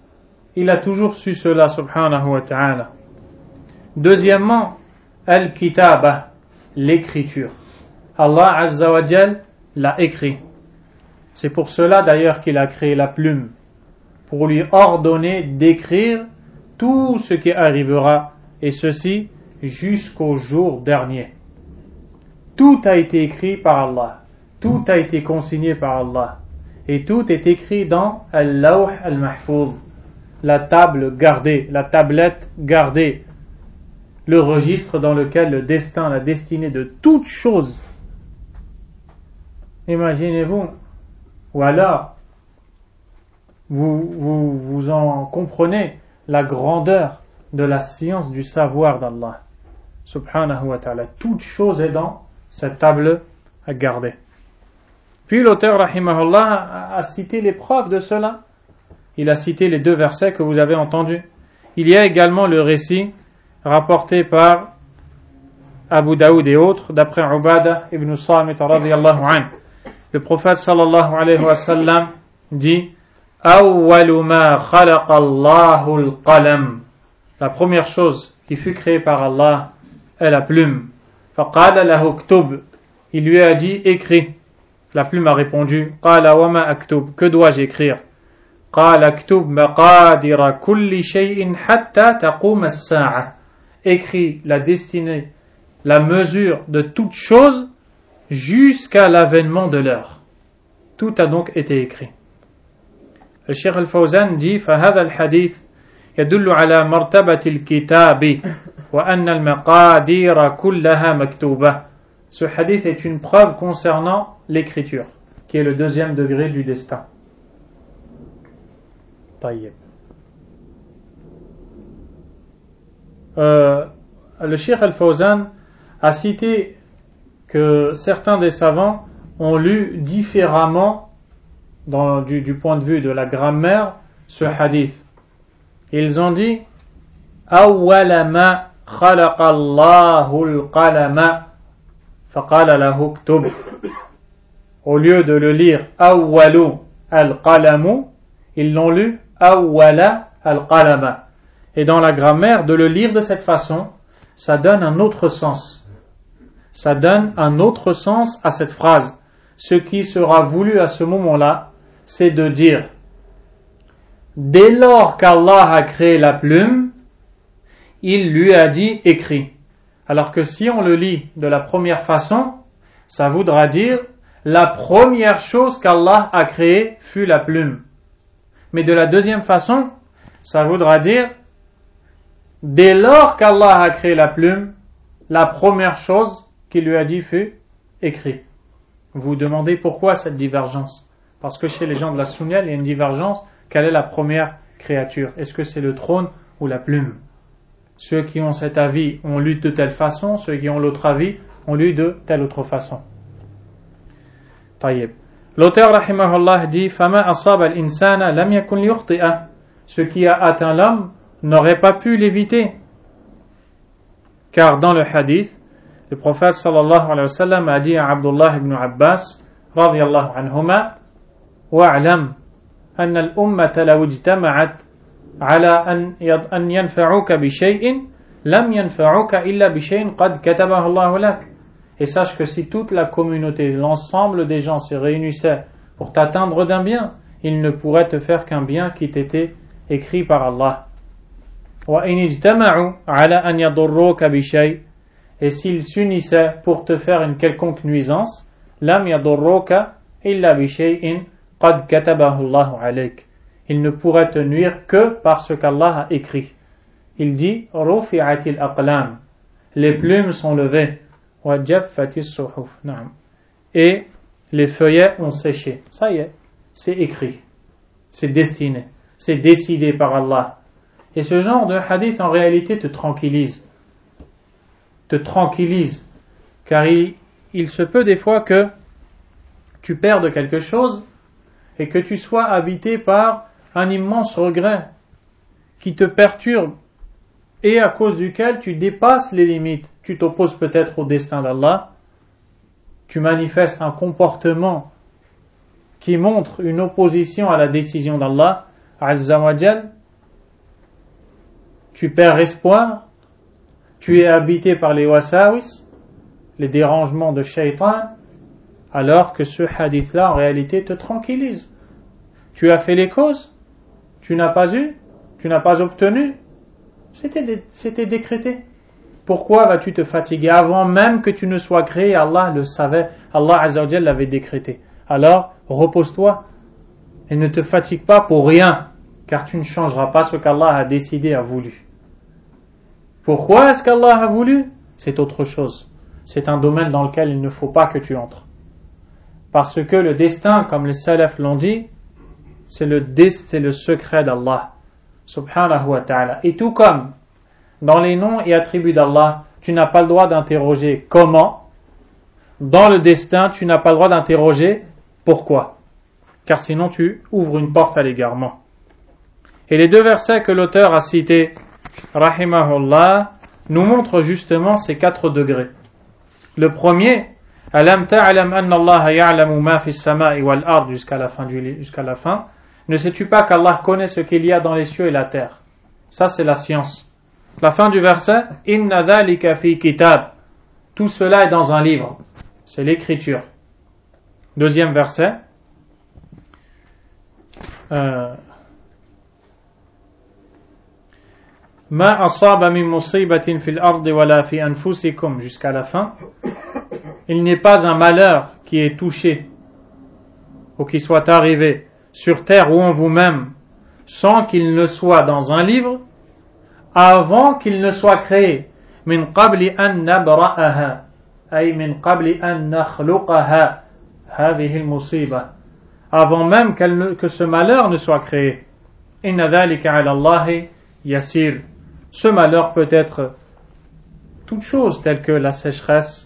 il a toujours su cela, subhanahu wa ta'ala. Deuxièmement, al-kitaba, l'écriture. Allah Azza wa Jal l'a écrit. C'est pour cela d'ailleurs qu'il a créé la plume, pour lui ordonner d'écrire tout ce qui arrivera, et ceci jusqu'au jour dernier. Tout a été écrit par Allah, tout a été consigné par Allah, et tout est écrit dans Al-Lawh Al-Mahfouz, la table gardée, la tablette gardée, le registre dans lequel le destin, la destinée de toute chose. Imaginez-vous, ou alors vous, vous, vous en comprenez la grandeur de la science du savoir d'Allah subhanahu wa ta'ala. Toute chose est dans cette table à garder. Puis l'auteur rahimahullah a cité les preuves de cela. Il a cité les deux versets que vous avez entendus. Il y a également le récit rapporté par Abu Daoud et autres d'après Ubadah ibn Samit radiyallahu anhu. Le prophète sallallahu alayhi wa sallam dit: Awwalu ma khalaqa Allahu al-qalam. La première chose qui fut créée par Allah est la plume. Faqala lahu ktub. Il lui a dit: écris. La plume a répondu: Qala wa ma aktub. Que dois-je écrire? Qala ktub maqadira kulli shay'in hatta taqum as-sa'a. Écris la destinée, la mesure de toute chose jusqu'à l'avènement de l'heure. Tout a donc été écrit. Le Cheikh Al-Fawzan dit: فهذا الحديث يدل على مرتبة الكتاب وأن المقادير كلها مكتوبة. Ce hadith est une preuve concernant l'écriture, qui est le deuxième degré du destin. طيب. Euh, le Cheikh Al-Fawzan a cité que certains des savants ont lu différemment dans, du, du point de vue de la grammaire ce hadith. Ils ont dit: Awwala ma khalaqa Allahu al-qalama faqala lahu ktub. Au lieu de le lire Awwalu al-qalamu, ils l'ont lu Awwala al-qalama. Et dans la grammaire, de le lire de cette façon, ça donne un autre sens. Ça donne un autre sens à cette phrase. Ce qui sera voulu à ce moment-là, c'est de dire: dès lors qu'Allah a créé la plume, il lui a dit écris. Alors que si on le lit de la première façon, ça voudra dire la première chose qu'Allah a créée fut la plume. Mais de la deuxième façon, ça voudra dire dès lors qu'Allah a créé la plume, la première chose qu'il lui a dit fut écrit. Vous vous demandez pourquoi cette divergence? Parce que chez les gens de la Sunna, il y a une divergence. Quelle est la première créature? Est-ce que c'est le trône ou la plume? Ceux qui ont cet avis ont lu de telle façon, ceux qui ont l'autre avis ont lu de telle autre façon. Taïeb. L'auteur rahimahullah dit: Fama asaba al-insana lam yakun liyukhti'a. Ce qui a atteint l'homme n'aurait pas pu l'éviter. Car dans le hadith, le prophète sallallahu alayhi wa sallam a dit à Abdullah ibn Abbas radiyallahu anhuma: Wa'lam anna al-ummata law ijtama'at ala an yanfa'uka bi shay'in lam yanfa'uka illa bi shay'in qad katabahu Allahu lak. Et sache que si toute la communauté, l'ensemble des gens se réunissaient pour t'atteindre d'un bien, ils ne pourraient te faire qu'un bien qui t'était écrit par Allah. Wa in ijtama'u ala an yadurruka bi shay'. Et s'ils s'unissaient pour te faire une quelconque nuisance, lam yadurruka illa bi shay'in qad katabahu Allahu alayk. Il ne pourrait te nuire que parce qu'Allah a écrit. Il dit: Rufi'atil aqlam. Les plumes sont levées. Wa jaffatis suhuf. Et les feuillets ont séché. Ça y est, c'est écrit. C'est destiné. C'est décidé par Allah. Et ce genre de hadith en réalité te tranquillise. Te tranquillise. Car il, il se peut des fois que tu perdes quelque chose et que tu sois habité par un immense regret qui te perturbe et à cause duquel tu dépasses les limites. Tu t'opposes peut-être au destin d'Allah, tu manifestes un comportement qui montre une opposition à la décision d'Allah Azza wa Jal, tu perds espoir, tu es habité par les wasawis, les dérangements de shaitan, alors que ce hadith-là en réalité te tranquillise. Tu as fait les causes, tu n'as pas eu, tu n'as pas obtenu, c'était, c'était décrété. Pourquoi vas-tu te fatiguer avant même que tu ne sois créé? Allah le savait, Allah Azza wa Jalla l'avait décrété. Alors, repose-toi et ne te fatigue pas pour rien, car tu ne changeras pas ce qu'Allah a décidé, a voulu. Pourquoi est-ce qu'Allah a voulu? C'est autre chose. C'est un domaine dans lequel il ne faut pas que tu entres. Parce que le destin, comme les salafs l'ont dit, c'est le, c'est le secret d'Allah, subhanahu wa ta'ala. Et tout comme dans les noms et attributs d'Allah, tu n'as pas le droit d'interroger comment. Dans le destin, tu n'as pas le droit d'interroger pourquoi. Car sinon tu ouvres une porte à l'égarement. Et les deux versets que l'auteur a cités, rahimahullah, nous montrent justement ces quatre degrés. Le premier, Alam ta'alam anna Allah ya'lamu ma fi as-sama'i wal ard, jusqu'à la fin du, jusqu'à la fin. Ne sais-tu pas qu'Allah connaît ce qu'il y a dans les cieux et la terre? Ça, c'est la science. La fin du verset, Inna dhalika fi kitab. Tout cela est dans un livre. C'est l'écriture. Deuxième verset. Euh, Ma asaba min musibatin fil ardi wala fi anfusikum, jusqu'à la fin. Il n'est pas un malheur qui est touché ou qui soit arrivé sur terre ou en vous-même sans qu'il ne soit dans un livre avant qu'il ne soit créé. Min qabli an nabra'aha, ay min qabli an nakhluqaha, hadhihi al-musiba, avant même que ce malheur ne soit créé. Inna dhalika ala Allahi yasir. Ce malheur peut être toute chose telle que la sécheresse,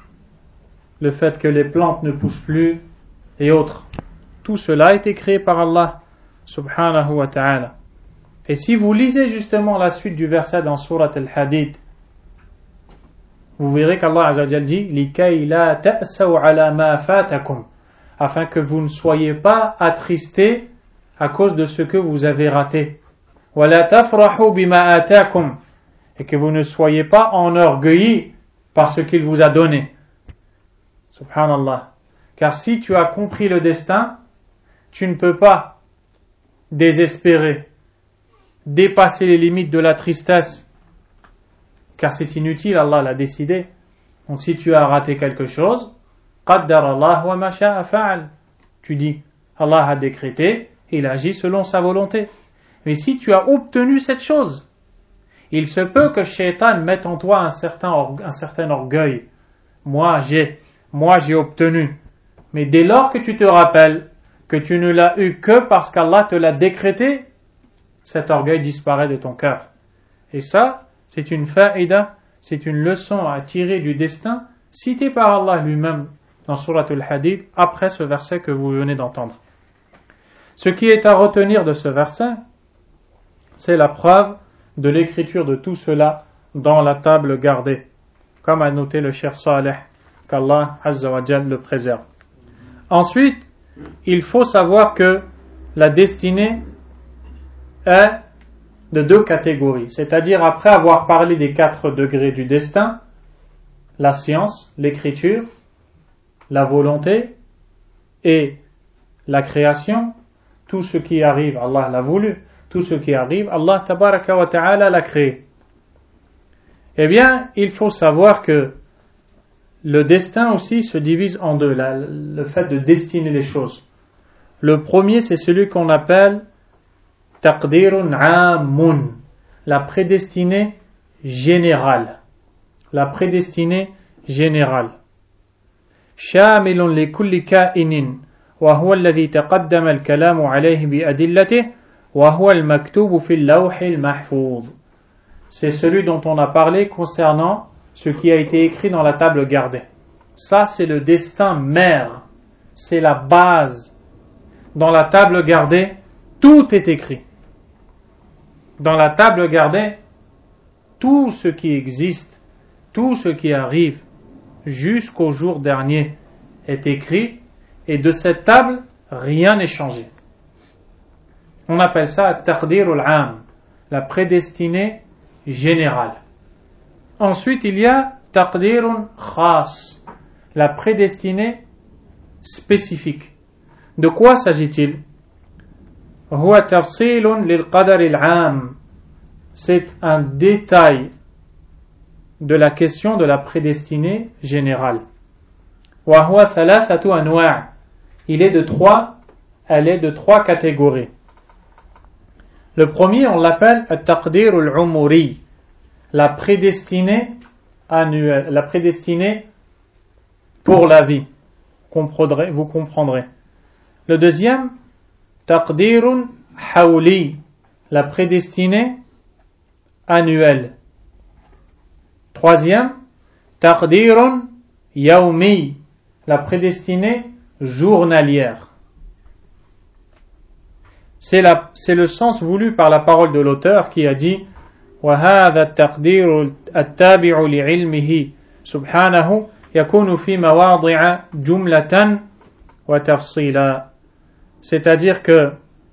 le fait que les plantes ne poussent plus et autres. Tout cela a été créé par Allah subhanahu wa ta'ala. Et si vous lisez justement la suite du verset dans Surat Al-Hadid, vous verrez qu'Allah Azza wa Jalla dit لِكَيْ لَا تَأْسَوْا عَلَى مَا فَاتَكُمْ, afin que vous ne soyez pas attristés à cause de ce que vous avez raté. وَلَا تَفْرَحُوا بِمَا آتَاكُمْ, et que vous ne soyez pas enorgueillis par ce qu'il vous a donné. Subhanallah. Car si tu as compris le destin, tu ne peux pas désespérer, dépasser les limites de la tristesse, car c'est inutile, Allah l'a décidé. Donc si tu as raté quelque chose, qaddar Allah wa ma sha'a fa'al, tu dis Allah a décrété, il agit selon sa volonté. Mais si tu as obtenu cette chose, il se peut que Shaitan mette en toi un certain, orgue, un certain orgueil. Moi j'ai, moi j'ai obtenu. Mais dès lors que tu te rappelles que tu ne l'as eu que parce qu'Allah te l'a décrété, cet orgueil disparaît de ton cœur. Et ça, c'est une faïda, c'est une leçon à tirer du destin cité par Allah lui-même dans Surat Al-Hadid après ce verset que vous venez d'entendre. Ce qui est à retenir de ce verset, c'est la preuve de l'écriture de tout cela dans la table gardée, comme a noté le Cheikh Saleh, qu'Allah Azza wa Jal le préserve. Ensuite, il faut savoir que la destinée est de deux catégories, c'est-à-dire après avoir parlé des quatre degrés du destin, la science, l'écriture, la volonté et la création, tout ce qui arrive, Allah l'a voulu, tout ce qui arrive, Allah tabaraka wa ta'ala l'a créé. Eh bien, il faut savoir que le destin aussi se divise en deux, la, le fait de destiner les choses. Le premier, c'est celui qu'on appelle taqdirun amun, la prédestinée générale. La prédestinée générale. Shamilun li kulli ka'inin, wa huwa alladhi taqaddama al-kalamu alayhi bi adillatihi, wa huwa al-maktubu fi al-lawhi al-mahfouz. C'est celui dont on a parlé concernant ce qui a été écrit dans la table gardée. Ça, c'est le destin mère. C'est la base. Dans la table gardée, tout est écrit. Dans la table gardée, tout ce qui existe, tout ce qui arrive jusqu'au jour dernier est écrit, et de cette table, rien n'est changé. On appelle ça taqdirul am, la prédestinée générale. Ensuite, il y a taqdirun khas, la prédestinée spécifique. De quoi s'agit-il? Huwa tafsilun lil qadar al-'am. C'est un détail de la question de la prédestinée générale. Wa huwa thalathatu anwa'. Il est de trois, elle est de trois catégories. Le premier, on l'appelle at-taqdir al-'umuri, la prédestinée annuelle, la prédestinée pour la vie. Comprendrez, vous comprendrez. Le deuxième, taqdirun hawli, la prédestinée annuelle. Troisième, taqdirun yawmi, la prédestinée journalière. C'est, la, c'est le sens voulu par la parole de l'auteur qui a dit وَهَذَا التَّقْدِيرُ التَّابِعُ لِعِلْمِهِ سُبْحَانَهُ يَكُونُ فِي مَوَاضِعَ جُمْلَةً وَتَفْصِيلًا. C'est-à-dire que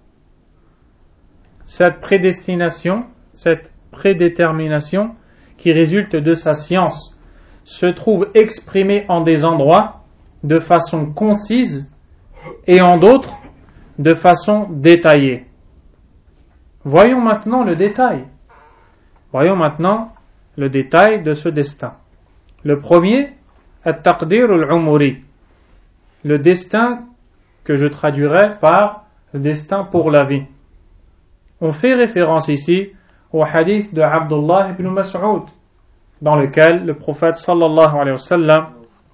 cette prédestination, cette prédétermination qui résulte de sa science se trouve exprimée en des endroits de façon concise et en d'autres de façon détaillée. Voyons maintenant le détail. Voyons maintenant le détail de ce destin. Le premier, at-taqdir al-umuri, le destin que je traduirai par le destin pour la vie. On fait référence ici au hadith de Abdullah ibn Mas'ud, dans lequel le prophète sallallahu alayhi wa sallam,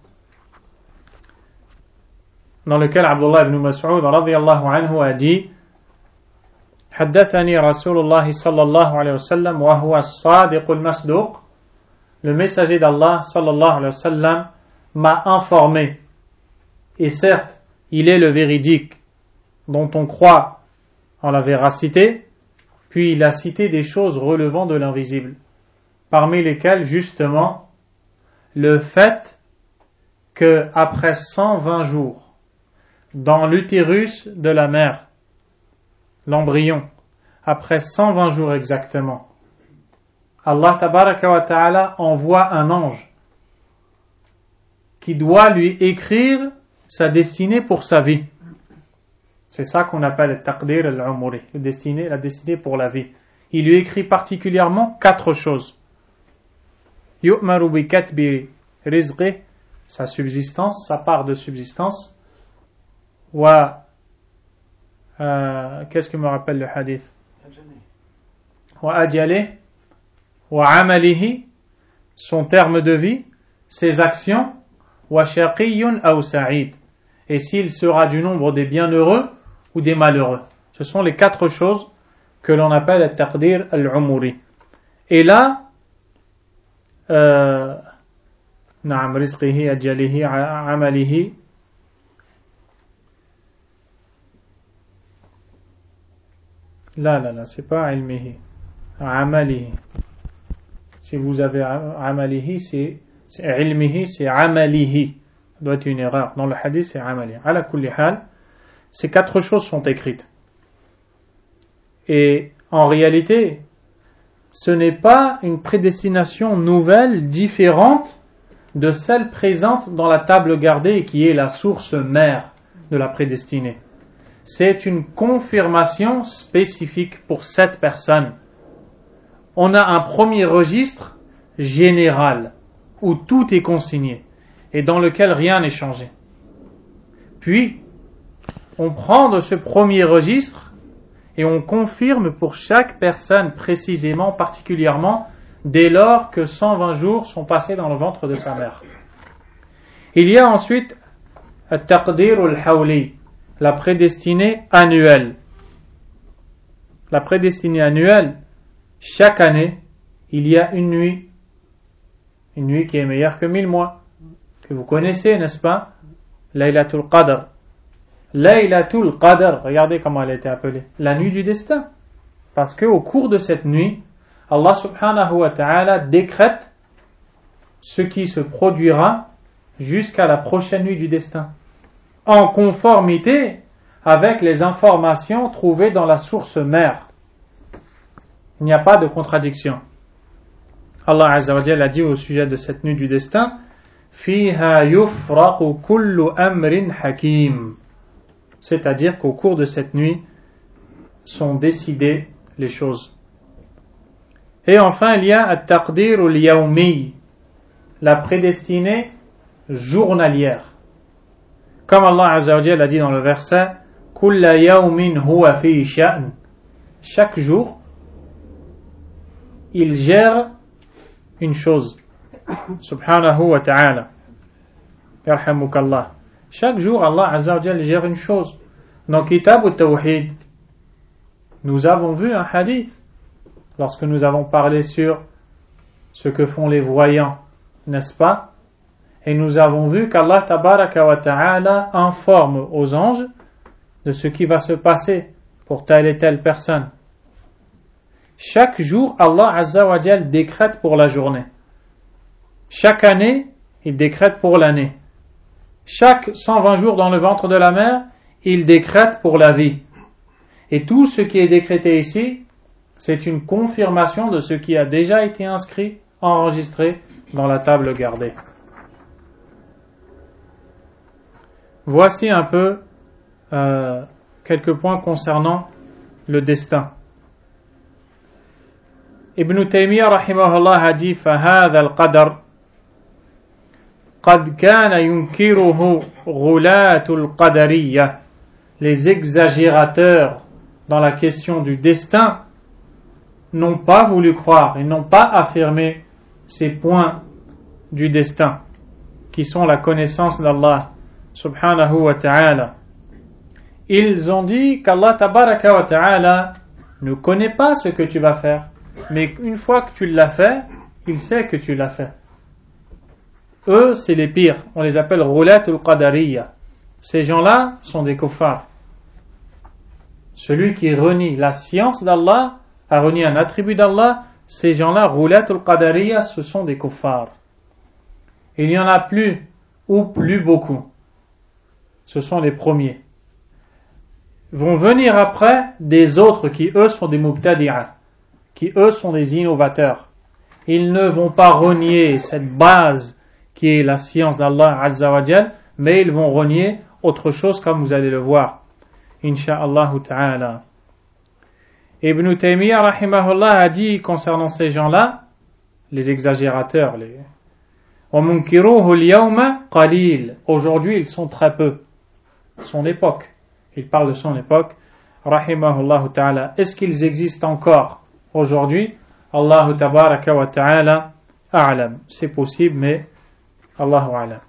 dans lequel Abdullah ibn Mas'ud radiyallahu anhu a dit حدثني رسول الله صلى الله عليه وسلم وهو الصادق المصدوق. Le messager d'Allah sallallahu alayhi wa sallam m'a informé, et certes il est le véridique dont on croit en la véracité. Puis il a cité des choses relevant de l'invisible, parmi lesquelles justement le fait que après cent vingt jours dans l'utérus de la mère, l'embryon, après cent vingt jours exactement, Allah tabaraka wa ta'ala envoie un ange qui doit lui écrire sa destinée pour sa vie. C'est ça qu'on appelle le taqdir al-umuri, la destinée, la destinée pour la vie. Il lui écrit particulièrement quatre choses. Yu'maru bi katbi rizqi, sa subsistance, sa part de subsistance. Wa euh, qu'est-ce que me rappelle le hadith? Wa ajali wa amalihi, son terme de vie, ses actions. Wa shaqiyyun aw sa'id, et s'il sera du nombre des bienheureux ou des malheureux. Ce sont les quatre choses que l'on appelle le taqdir al-umuri. Et là, euh, na'am rizqihi, ajalihi, amalihi, là, là, là, c'est pas ilmihi, amalihi. Si vous avez amalihi, c'est, c'est ilmihi, c'est amalihi. Ça doit être une erreur. Dans le hadith, c'est amalihi. Ala kulli hal, ces quatre choses sont écrites. Et en réalité, ce n'est pas une prédestination nouvelle, différente de celle présente dans la table gardée qui est la source mère de la prédestinée. C'est une confirmation spécifique pour cette personne. On a un premier registre général où tout est consigné et dans lequel rien n'est changé. Puis, on prend de ce premier registre et on confirme pour chaque personne précisément, particulièrement, dès lors que cent vingt jours sont passés dans le ventre de sa mère. Il y a ensuite at-taqdir al-hawli, la prédestinée annuelle. La prédestinée annuelle, chaque année, il y a une nuit, une nuit qui est meilleure que mille mois, que vous connaissez, n'est-ce pas? Laylatul Qadr. Laylatul Qadr, regardez comment elle a été appelée, la nuit du destin. Parce qu'au cours de cette nuit, Allah subhanahu wa ta'ala décrète ce qui se produira jusqu'à la prochaine nuit du destin, en conformité avec les informations trouvées dans la source mère. Il n'y a pas de contradiction. Allah Azza wa Jalla a dit au sujet de cette nuit du destin, Fiha yufraqu kullu amrin hakim. C'est-à-dire qu'au cours de cette nuit sont décidées les choses. Et enfin, il y a at-taqdir al-yawmi, la prédestinée journalière. Comme Allah Azza wa Jalla a dit dans le verset, Kulla yawmin huwa fi sha'n. Chaque jour, il gère une chose. Subhanahu wa ta'ala. Yarhamukallah. Chaque jour, Allah Azza wa Jalla gère une chose. Dans Kitab al-Tawhid, nous avons vu un hadith lorsque nous avons parlé sur ce que font les voyants, n'est-ce pas? Et nous avons vu qu'Allah Tabaraka wa Ta'ala informe aux anges de ce qui va se passer pour telle et telle personne. Chaque jour, Allah Azza wa Jalla décrète pour la journée. Chaque année, il décrète pour l'année. Chaque cent vingt jours dans le ventre de la mère, il décrète pour la vie. Et tout ce qui est décrété ici, c'est une confirmation de ce qui a déjà été inscrit, enregistré dans la table gardée. Voici un peu euh, quelques points concernant le destin. Ibn Taymiyyah rahimahullah a dit فهذا القدر قد كان ينكره غلاة القدرية. Les exagérateurs dans la question du destin n'ont pas voulu croire et n'ont pas affirmé ces points du destin qui sont la connaissance d'Allah subhanahu wa ta'ala. Ils ont dit qu'Allah tabaraka wa ta'ala ne connaît pas ce que tu vas faire, mais une fois que tu l'as fait, il sait que tu l'as fait. Eux, c'est les pires, on les appelle ghulatul qadariyya. Ces gens-là sont des kuffars. Celui qui renie la science d'Allah, a renié un attribut d'Allah, ces gens-là, ghulatul qadariyya, ce sont des kuffars. Il n'y en a plus, ou plus beaucoup. Ce sont les premiers. Vont venir après des autres qui, eux, sont des mubtadi'a, qui, eux, sont des innovateurs. Ils ne vont pas renier cette base qui est la science d'Allah Azza wa Jal, mais ils vont renier autre chose comme vous allez le voir. Inch'Allah ta'ala. Ibn Taymiyyah rahimahullah a dit concernant ces gens-là, les exagérateurs, les وَمُنْكِرُوهُ الْيَوْمَ قَلِيلٌ. Aujourd'hui, ils sont très peu. Son époque. Il parle de son époque. Rahimahullah ta'ala. Est-ce qu'ils existent encore aujourd'hui? Allahu tabaraka wa ta'ala a'lam. C'est possible, mais Allahu a'lam.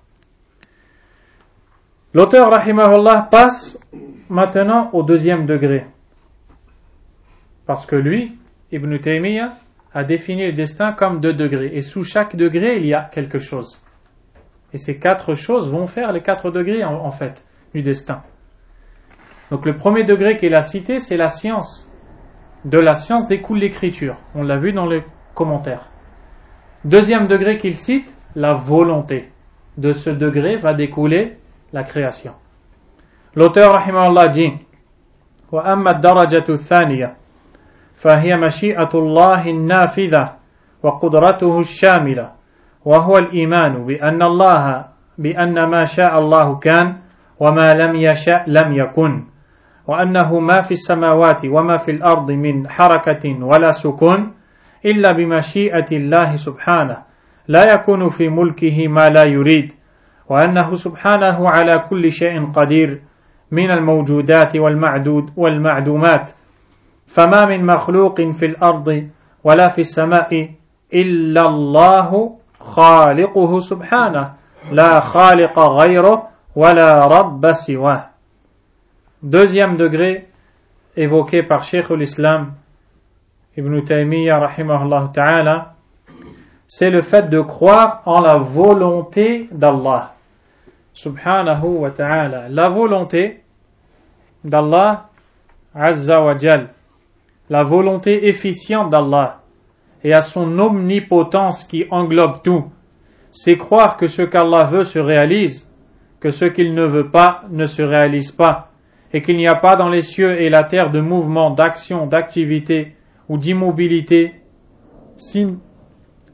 L'auteur rahimahullah passe maintenant au deuxième degré. Parce que lui, Ibn Taymiyyah, a défini le destin comme deux degrés. Et sous chaque degré, il y a quelque chose. Et ces quatre choses vont faire les quatre degrés, en, en fait, du destin. Donc le premier degré qu'il a cité, c'est la science. De la science découle l'écriture. On l'a vu dans les commentaires. Deuxième degré qu'il cite, la volonté. De ce degré va découler la création. L'auteur, rahimahullah, dit وَأَمَّا الدَّرَجَةُ الثَّانِيَةُ فهي مشيئة الله النافذة وقدرته الشاملة وهو الإيمان بأن الله بأن ما شاء الله كان وما لم يشاء لم يكن وأنه ما في السماوات وما في الأرض من حركة ولا سكون إلا بمشيئة الله سبحانه لا يكون في ملكه ما لا يريد وأنه سبحانه على كل شيء قدير من الموجودات والمعدود والمعدومات فما من مخلوق في الأرض ولا في السماء إلا الله خالقه سبحانه لا خالق غيره ولا رب سواه. Deuxième degré évoqué par Cheikh l'Islam Ibn Taymiyyah rahimahullah ta'ala, c'est le fait de croire en la volonté d'Allah subhanahu wa ta'ala. La volonté d'Allah azza wa jal, la volonté efficiente d'Allah et à son omnipotence qui englobe tout, c'est croire que ce qu'Allah veut se réalise, que ce qu'il ne veut pas ne se réalise pas, et qu'il n'y a pas dans les cieux et la terre de mouvement, d'action, d'activité ou d'immobilité,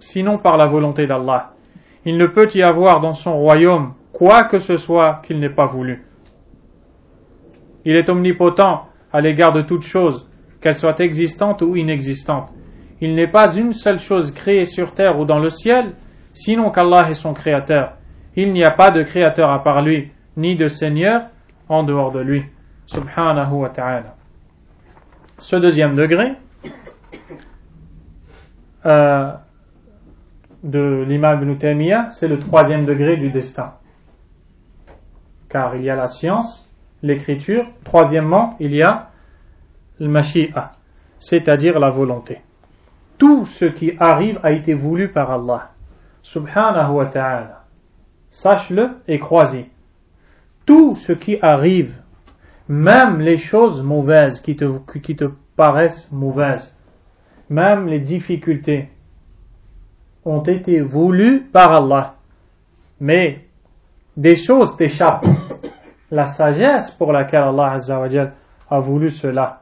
sinon par la volonté d'Allah. Il ne peut y avoir dans son royaume quoi que ce soit qu'il n'ait pas voulu. Il est omnipotent à l'égard de toutes choses, qu'elles soient existantes ou inexistantes. Il n'est pas une seule chose créée sur terre ou dans le ciel, sinon qu'Allah est son créateur. Il n'y a pas de créateur à part lui, ni de seigneur en dehors de lui. Subhanahu wa ta'ala. Ce deuxième degré euh, de l'imam Ibn Taymiyyah, c'est le troisième degré du destin. Car il y a la science, l'écriture. Troisièmement, il y a le mashi'a, c'est-à-dire la volonté. Tout ce qui arrive a été voulu par Allah. Subhanahu wa ta'ala. Sache-le et crois-y. Tout ce qui arrive, même les choses mauvaises qui te, qui te paraissent mauvaises, même les difficultés, ont été voulues par Allah. Mais des choses t'échappent. La sagesse pour laquelle Allah Azza wa Jal a voulu cela.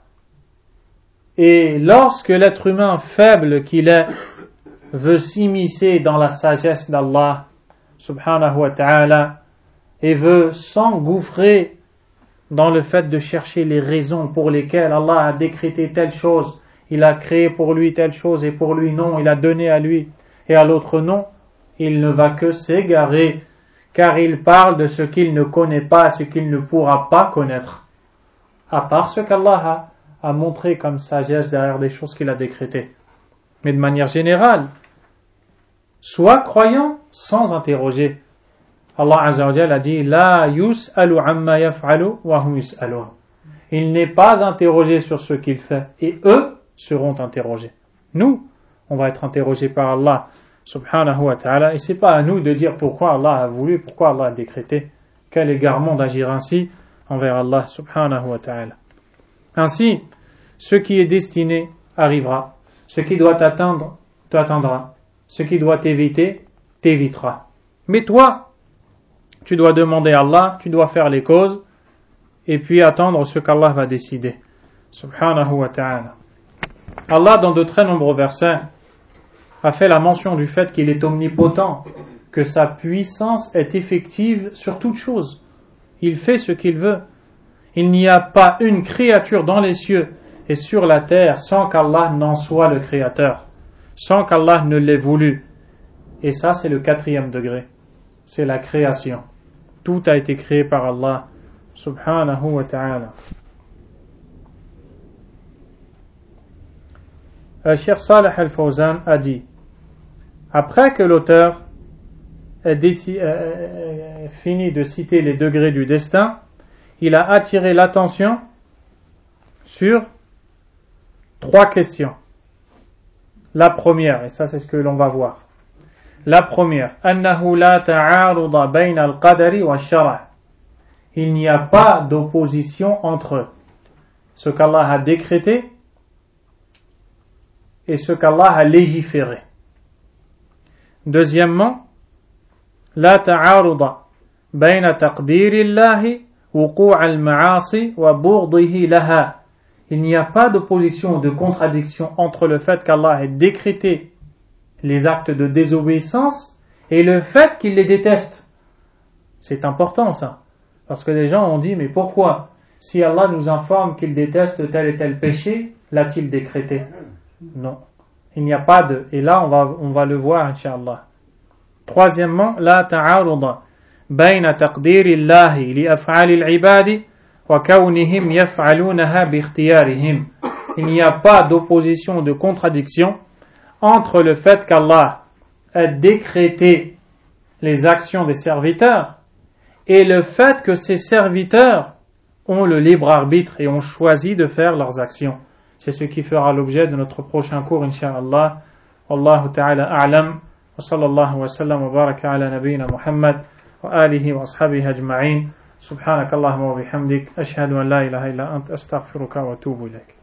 Et lorsque l'être humain faible qu'il est veut s'immiscer dans la sagesse d'Allah subhanahu wa ta'ala et veut s'engouffrer dans le fait de chercher les raisons pour lesquelles Allah a décrété telle chose, il a créé pour lui telle chose et pour lui non, il a donné à lui et à l'autre non, il ne va que s'égarer car il parle de ce qu'il ne connaît pas, ce qu'il ne pourra pas connaître, à part ce qu'Allah a, a montré comme sagesse derrière les choses qu'il a décrétées. Mais de manière générale, sois croyant sans interroger. Allah Azza wa Jalla a dit La yus'alu amma yaf'alu wa hum yus'alun. Il n'est pas interrogé sur ce qu'il fait et eux seront interrogés. Nous, on va être interrogés par Allah subhanahu wa ta'ala et c'est pas à nous de dire pourquoi Allah a voulu, pourquoi Allah a décrété. Quel égarement d'agir ainsi envers Allah subhanahu wa ta'ala. Ainsi, ce qui est destiné arrivera. Ce qui doit t'atteindre, t'atteindra. Ce qui doit t'éviter, t'évitera. Mais toi, tu dois demander à Allah, tu dois faire les causes, et puis attendre ce qu'Allah va décider. Subhanahu wa ta'ala. Allah, dans de très nombreux versets, a fait la mention du fait qu'il est omnipotent, que sa puissance est effective sur toute chose. Il fait ce qu'il veut. Il n'y a pas une créature dans les cieux et sur la terre sans qu'Allah n'en soit le créateur, sans qu'Allah ne l'ait voulu. Et ça, c'est le quatrième degré. C'est la création. Tout a été créé par Allah, subhanahu wa ta'ala. Le Cheikh Salih Al-Fawzan a dit, après que l'auteur ait déci- euh, fini de citer les degrés du destin, il a attiré l'attention sur trois questions. La première, et ça c'est ce que l'on va voir. La première, أنه لا تعارض بين القدر والشرع. Il n'y a pas d'opposition entre ce qu'Allah a décrété et ce qu'Allah a légiféré. Deuxièmement, لا تعارض بين تقدير الله وقوع المعاصي وبغضه لها. Il n'y a pas d'opposition, de contradiction entre le fait qu'Allah ait décrété les actes de désobéissance et le fait qu'il les déteste. C'est important ça, parce que les gens ont dit mais pourquoi, si Allah nous informe qu'il déteste tel et tel péché, l'a-t-il décrété? Non, il n'y a pas de, et là on va, on va le voir Inch'Allah. Troisièmement, la ta'aruda bayna taqdirillahi li af'alil ibadi wa kawnihim yaf'alunaha bi ikhtiyarihim. Il n'y a pas d'opposition, de contradiction entre le fait qu'Allah a décrété les actions des serviteurs et le fait que ces serviteurs ont le libre arbitre et ont choisi de faire leurs actions. C'est ce qui fera l'objet de notre prochain cours, Inch'Allah. Wallahu ta'ala a'lam. Wa sallallahu wa sallam wa baraka ala nabiyyina Muhammad wa alihi wa ashabihi ajma'in. Subhanakallahumma wa bihamdik. Ashhadu an la ilaha illa ant astaghfiruka wa atubu ilayk.